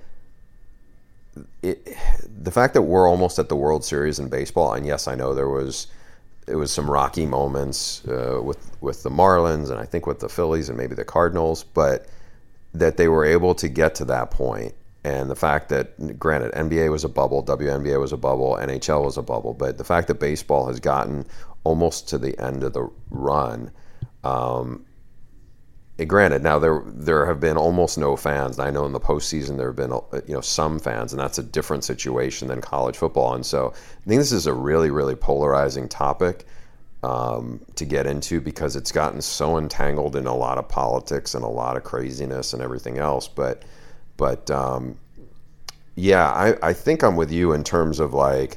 it, the fact that we're almost at the World Series in baseball, and yes, I know there was it was some rocky moments uh, with with the Marlins, and I think with the Phillies and maybe the Cardinals, but that they were able to get to that point. And the fact that, granted, N B A was a bubble, W N B A was a bubble, N H L was a bubble, but the fact that baseball has gotten almost to the end of the run, um, it, granted, now there there have been almost no fans. I know in the postseason there have been you know some fans, and that's a different situation than college football. And so I think this is a really, really polarizing topic um, to get into because it's gotten so entangled in a lot of politics and a lot of craziness and everything else. But But um, yeah, I, I think I'm with you in terms of like,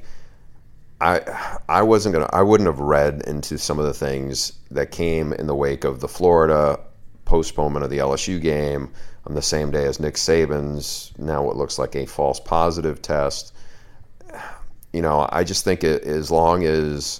I I wasn't gonna I wouldn't have read into some of the things that came in the wake of the Florida postponement of the L S U game on the same day as Nick Saban's now what looks like a false positive test. You know, I just think it, as long as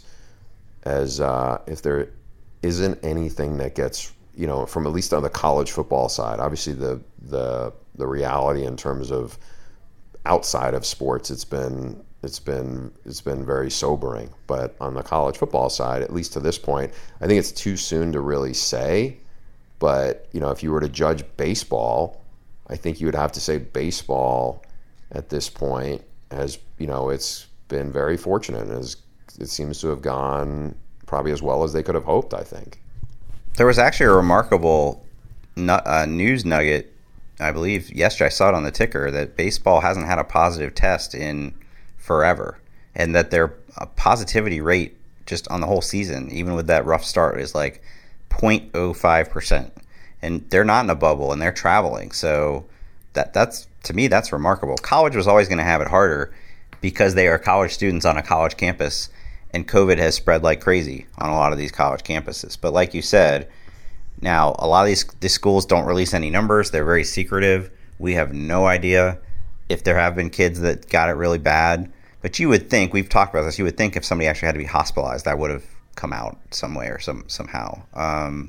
as uh, if there isn't anything that gets, you know, from at least on the college football side, obviously the the the reality in terms of outside of sports, it's been it's been it's been very sobering. But on the college football side, at least to this point, I think it's too soon to really say. But you know, if you were to judge baseball, I think you would have to say baseball at this point has, you know, it's been very fortunate. As it seems to have gone probably as well as they could have hoped, I think. There was actually a remarkable uh, news nugget, I believe yesterday I saw it on the ticker, that baseball hasn't had a positive test in forever, and that their positivity rate just on the whole season, even with that rough start, is like zero point zero five percent. And they're not in a bubble, and they're traveling. So that that's to me, that's remarkable. College was always going to have it harder because they are college students on a college campus, and COVID has spread like crazy on a lot of these college campuses. But like you said, now, a lot of these, these schools don't release any numbers. They're very secretive. We have no idea if there have been kids that got it really bad. But you would think, we've talked about this, you would think if somebody actually had to be hospitalized, that would have come out some way or some somehow. Um,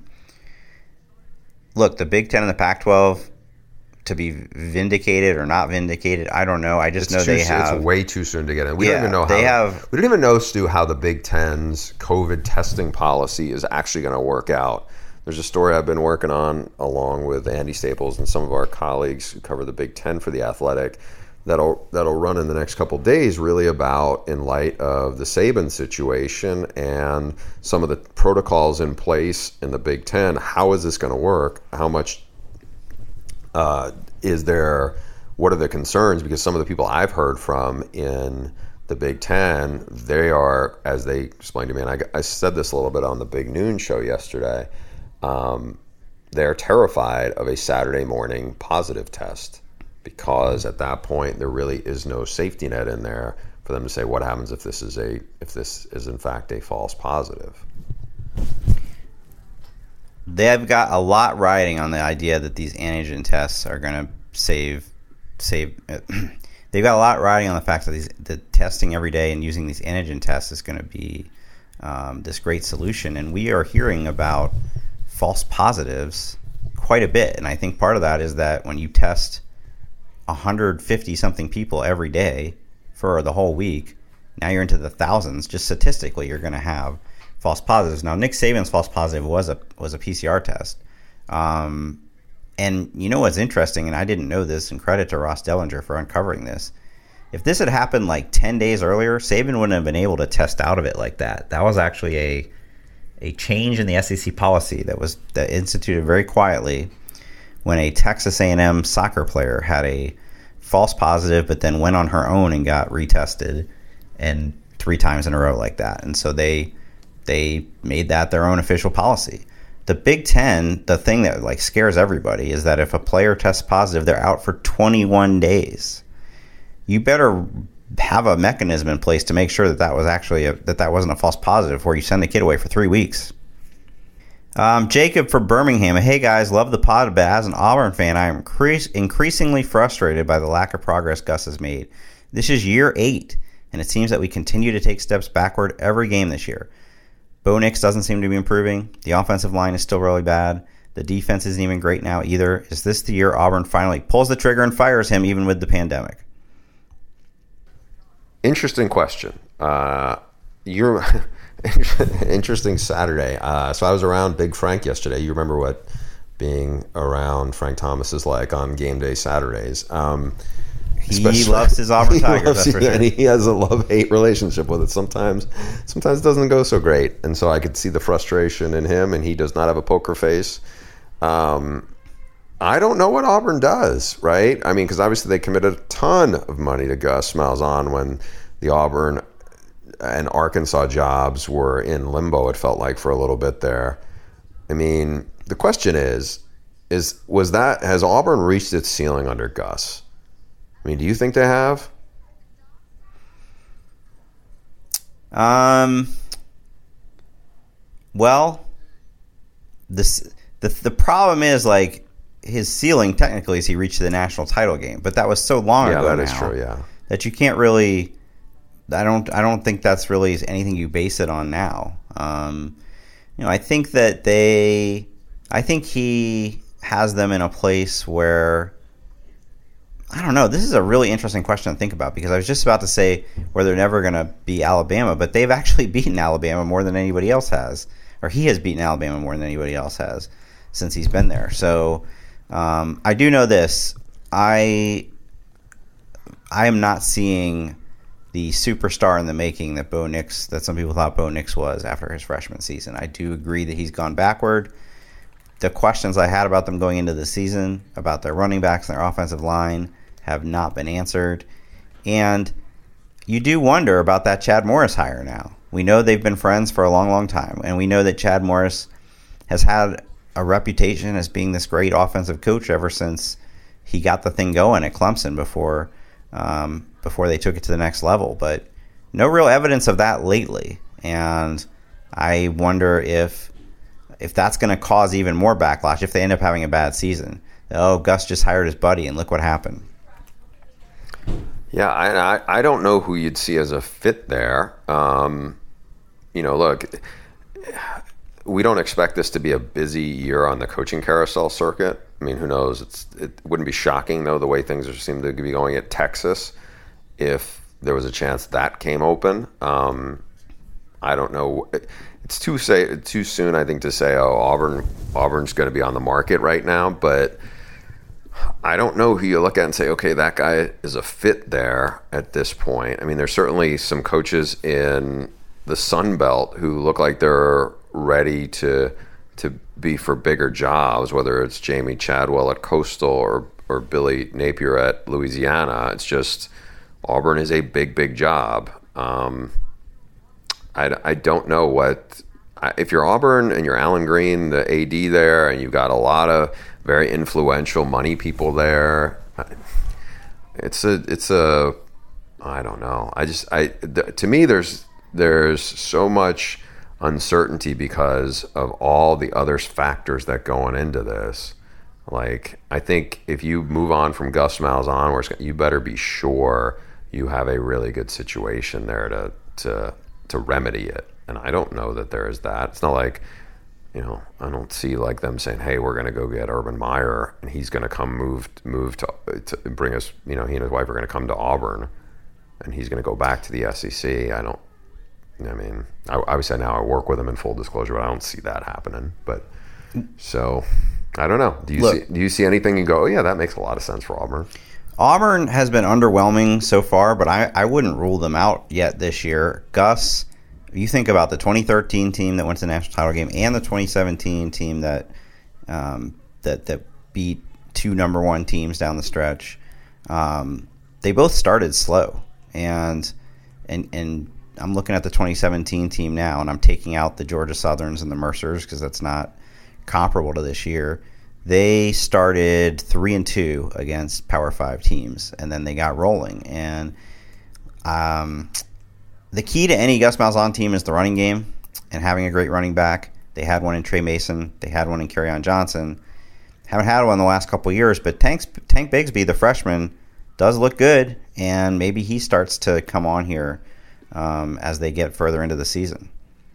look, the Big Ten and the Pac twelve, to be vindicated or not vindicated, I don't know. I just it's know too, they have. It's way too soon to get in. We yeah, don't even know how. They have, we don't even know, Stu, how the Big Ten's COVID testing policy is actually going to work out. There's a story I've been working on along with Andy Staples and some of our colleagues who cover the Big Ten for The Athletic that'll that'll run in the next couple of days, really about in light of the Saban situation and some of the protocols in place in the Big Ten. How is this going to work? How much uh, is there? What are the concerns? Because some of the people I've heard from in the Big Ten, they are, as they explained to me, and I, I said this a little bit on the Big Noon show yesterday, um, they're terrified of a Saturday morning positive test, because at that point there really is no safety net in there for them to say what happens if this is a if this is in fact a false positive. They've got a lot riding on the idea that these antigen tests are going to save save. They've got a lot riding on the fact that these the testing every day and using these antigen tests is going to be um, this great solution. And we are hearing about false positives quite a bit. And I think part of that is that when you test one hundred fifty something people every day for the whole week, now you're into the thousands. Just statistically, you're going to have false positives. Now, Nick Saban's false positive was a was a P C R test. Um, and you know what's interesting, and I didn't know this, and credit to Ross Dellinger for uncovering this. If this had happened like ten days earlier, Saban wouldn't have been able to test out of it like that. That was actually a a change in the S E C policy that was that instituted very quietly when a Texas A and M soccer player had a false positive, but then went on her own and got retested, and three times in a row like that. And so they they made that their own official policy. The Big Ten, the thing that like scares everybody is that if a player tests positive, they're out for twenty-one days. You better have a mechanism in place to make sure that that was actually a, that that wasn't a false positive, where you send the kid away for three weeks. Um, Jacob for Birmingham. Hey guys, love the pod, but as an Auburn fan, I am increase, increasingly frustrated by the lack of progress Gus has made. This is year eight, and it seems that we continue to take steps backward every game this year. Bo Nix doesn't seem to be improving. The offensive line is still really bad. The defense isn't even great now either. Is this the year Auburn finally pulls the trigger and fires him, even with the pandemic? Interesting question. Uh, you're interesting Saturday. Uh, so I was around Big Frank yesterday. You remember what being around Frank Thomas is like on game day Saturdays. Um, he loves his Auburn Tigers. Loves, that's for sure. And he has a love-hate relationship with it. Sometimes, sometimes it doesn't go so great. And so I could see the frustration in him, and he does not have a poker face. Um, I don't know what Auburn does, right? I mean, because obviously they committed a ton of money to Gus Malzahn when the Auburn and Arkansas jobs were in limbo, it felt like, for a little bit there. I mean, the question is, is was that has Auburn reached its ceiling under Gus? I mean, do you think they have? Um. Well, this the the problem is like his ceiling technically is he reached the national title game, but that was so long yeah, ago that now is true. Yeah, that you can't really. I don't. I don't think that's really anything you base it on now. Um, you know, I think that they. I think he has them in a place where. I don't know. This is a really interesting question to think about, because I was just about to say where they're never going to be Alabama, but they've actually beaten Alabama more than anybody else has, or he has beaten Alabama more than anybody else has since he's been there. So um, I do know this. I I am not seeing the superstar in the making that Bo Nix, that some people thought Bo Nix was after his freshman season. I do agree that he's gone backward. The questions I had about them going into the season, about their running backs and their offensive line, have not been answered. And you do wonder about that Chad Morris hire now. We know they've been friends for a long, long time, and we know that Chad Morris has had a reputation as being this great offensive coach ever since he got the thing going at Clemson before um, before they took it to the next level. But no real evidence of that lately. And I wonder if if that's going to cause even more backlash if they end up having a bad season. Oh, Gus just hired his buddy, and look what happened. Yeah, I, I, I don't know who you'd see as a fit there. Um, you know, look, we don't expect this to be a busy year on the coaching carousel circuit. I mean, who knows? It's It wouldn't be shocking, though, the way things are, seem to be going at Texas, if there was a chance that came open. Um, I don't know. It's too say too soon, I think, to say, oh, Auburn Auburn's going to be on the market right now. But I don't know who you look at and say, okay, that guy is a fit there at this point. I mean, there's certainly some coaches in the Sun Belt who look like they're ready to to be for bigger jobs, whether it's Jamie Chadwell at Coastal or or Billy Napier at Louisiana. It's just Auburn is a big, big job. Um, I, I don't know what if you're Auburn and you're Alan Green, the A D there, and you've got a lot of very influential money people there. It's a, it's a, I don't know. I just, I, th- to me, there's, there's so much uncertainty because of all the other factors that going into this. Like, I think if you move on from Gus Malzahn, where you better be sure you have a really good situation there to, to, to remedy it. And I don't know that there is that. It's not like, you know, I don't see like them saying, "Hey, we're going to go get Urban Meyer, and he's going to come move move to, to bring us." You know, he and his wife are going to come to Auburn, and he's going to go back to the S E C. I don't. I mean, I, obviously now I work with him in full disclosure, but I don't see that happening. But so I don't know. Do you Look, see? Do you see anything? You go, "Oh yeah, that makes a lot of sense for Auburn." Auburn has been underwhelming so far, but I, I wouldn't rule them out yet this year. Gus. You think about the twenty thirteen team that went to the national title game and the twenty seventeen team that um, that that beat two number one teams down the stretch. Um, they both started slow, and and and I'm looking at the twenty seventeen team now, and I'm taking out the Georgia Southerns and the Mercers because that's not comparable to this year. They started three and two against Power Five teams, and then they got rolling. And um. The key to any Gus Malzahn team is the running game and having a great running back. They had one in Trey Mason. They had one in Kerryon Johnson. Haven't had one in the last couple of years, but Tank, Tank Bigsby, the freshman, does look good, and maybe he starts to come on here um, as they get further into the season.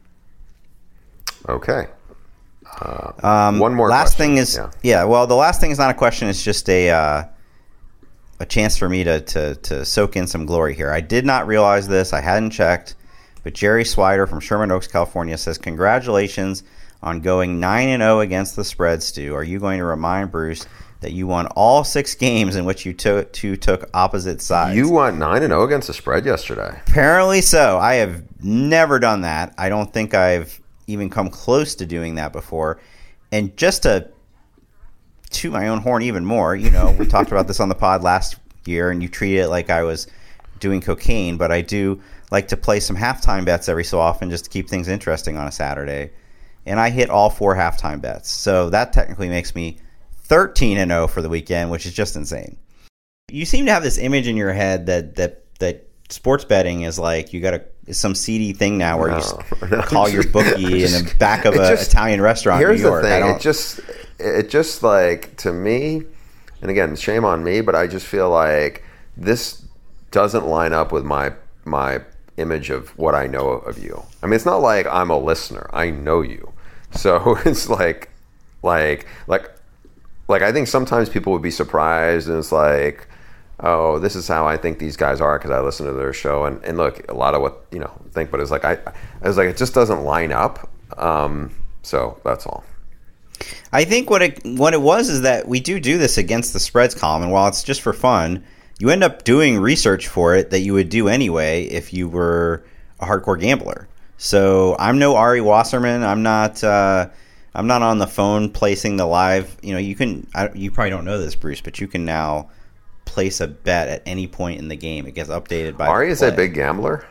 Okay. Uh, um, one more last question. thing is, yeah. yeah, well, the last thing is not a question. It's just a uh, a chance for me to, to to soak in some glory here. I did not realize this. I hadn't checked. But Jerry Swider from Sherman Oaks, California says, congratulations on going nine and oh against the spread, Stu. Are you going to remind Bruce that you won all six games in which you two, two took opposite sides? You won nine and oh against the spread yesterday. Apparently so. I have never done that. I don't think I've even come close to doing that before. And just to toot my own horn even more, you know, we talked about this on the pod last year, and you treat it like I was doing cocaine, but I do like to play some halftime bets every so often just to keep things interesting on a Saturday. And I hit all four halftime bets. So that technically makes me thirteen and oh for the weekend, which is just insane. You seem to have this image in your head that that, that sports betting is like you got a some seedy thing now where no, you just no, call your bookie just, in the back of an Italian restaurant in New York. Here's the thing. I don't, it just, it just like, to me, and again, shame on me, but I just feel like this doesn't line up with my my image of what I know of you. I mean, it's not like I'm a listener. I know you. So it's like, like, like, like I think sometimes people would be surprised, and it's like, oh, this is how I think these guys are because I listen to their show. And, and look, a lot of what, you know, think, but it's like, I, I was like, it just doesn't line up. Um, so that's all. I think what it what it was is that we do do this against the spreads column, and while it's just for fun, you end up doing research for it that you would do anyway if you were a hardcore gambler. So I'm no Ari Wasserman. I'm not. Uh, I'm not on the phone placing the live. You know, you can. I, you probably don't know this, Bruce, but you can now place a bet at any point in the game. It gets updated by. Ari is a big gambler.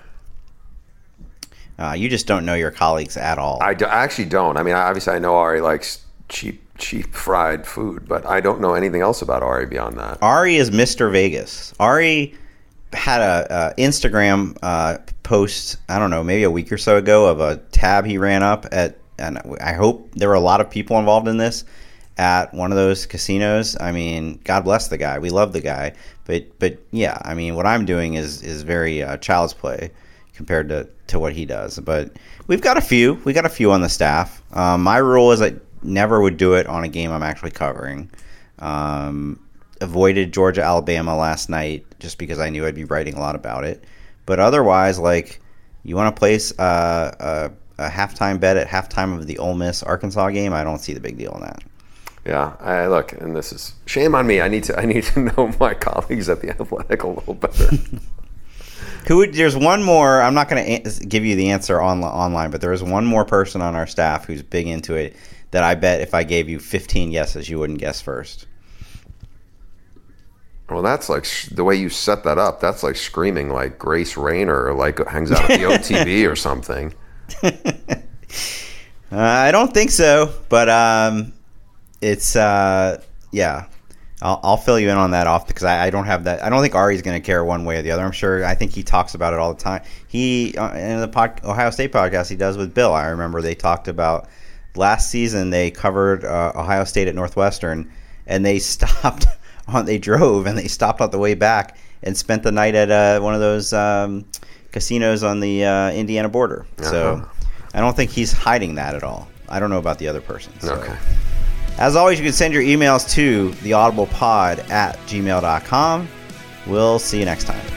Uh, you just don't know your colleagues at all. I, do, I actually don't. I mean, obviously, I know Ari likes cheap, cheap fried food, but I don't know anything else about Ari beyond that. Ari is Mister Vegas. Ari had a, a Instagram uh, post, I don't know, maybe a week or so ago of a tab he ran up at, and I hope there were a lot of people involved in this, at one of those casinos. I mean, God bless the guy. We love the guy. But, but yeah, I mean, what I'm doing is, is very uh, child's play compared to, to what he does. But we've got a few. We got a few on the staff. Um, my rule is I never would do it on a game I'm actually covering. Um, avoided Georgia, Alabama last night just because I knew I'd be writing a lot about it. But otherwise, like, you want to place uh, a, a halftime bet at halftime of the Ole Miss Arkansas game, I don't see the big deal in that. Yeah, I look, and this is shame on me. I need to I need to know my colleagues at the Athletic a little better. Who would, there's one more. I'm not going to a- give you the answer on, online, but there is one more person on our staff who's big into it that I bet if I gave you fifteen guesses, you wouldn't guess first. Well, that's like the way you set that up. That's like screaming like Grace Rayner, like hangs out at the O T B or something. uh, I don't think so, but um, it's uh, yeah. I'll, I'll fill you in on that off because I, I don't have that. I don't think Ari's going to care one way or the other. I'm sure. I think he talks about it all the time. He uh, in the pod, Ohio State podcast he does with Bill. I remember they talked about last season. They covered uh, Ohio State at Northwestern, and they stopped on. They drove and they stopped on the way back and spent the night at uh, one of those um, casinos on the uh, Indiana border. Uh-huh. So I don't think he's hiding that at all. I don't know about the other person. So. Okay. As always, you can send your emails to theaudiblepod at gmail dot com. We'll see you next time.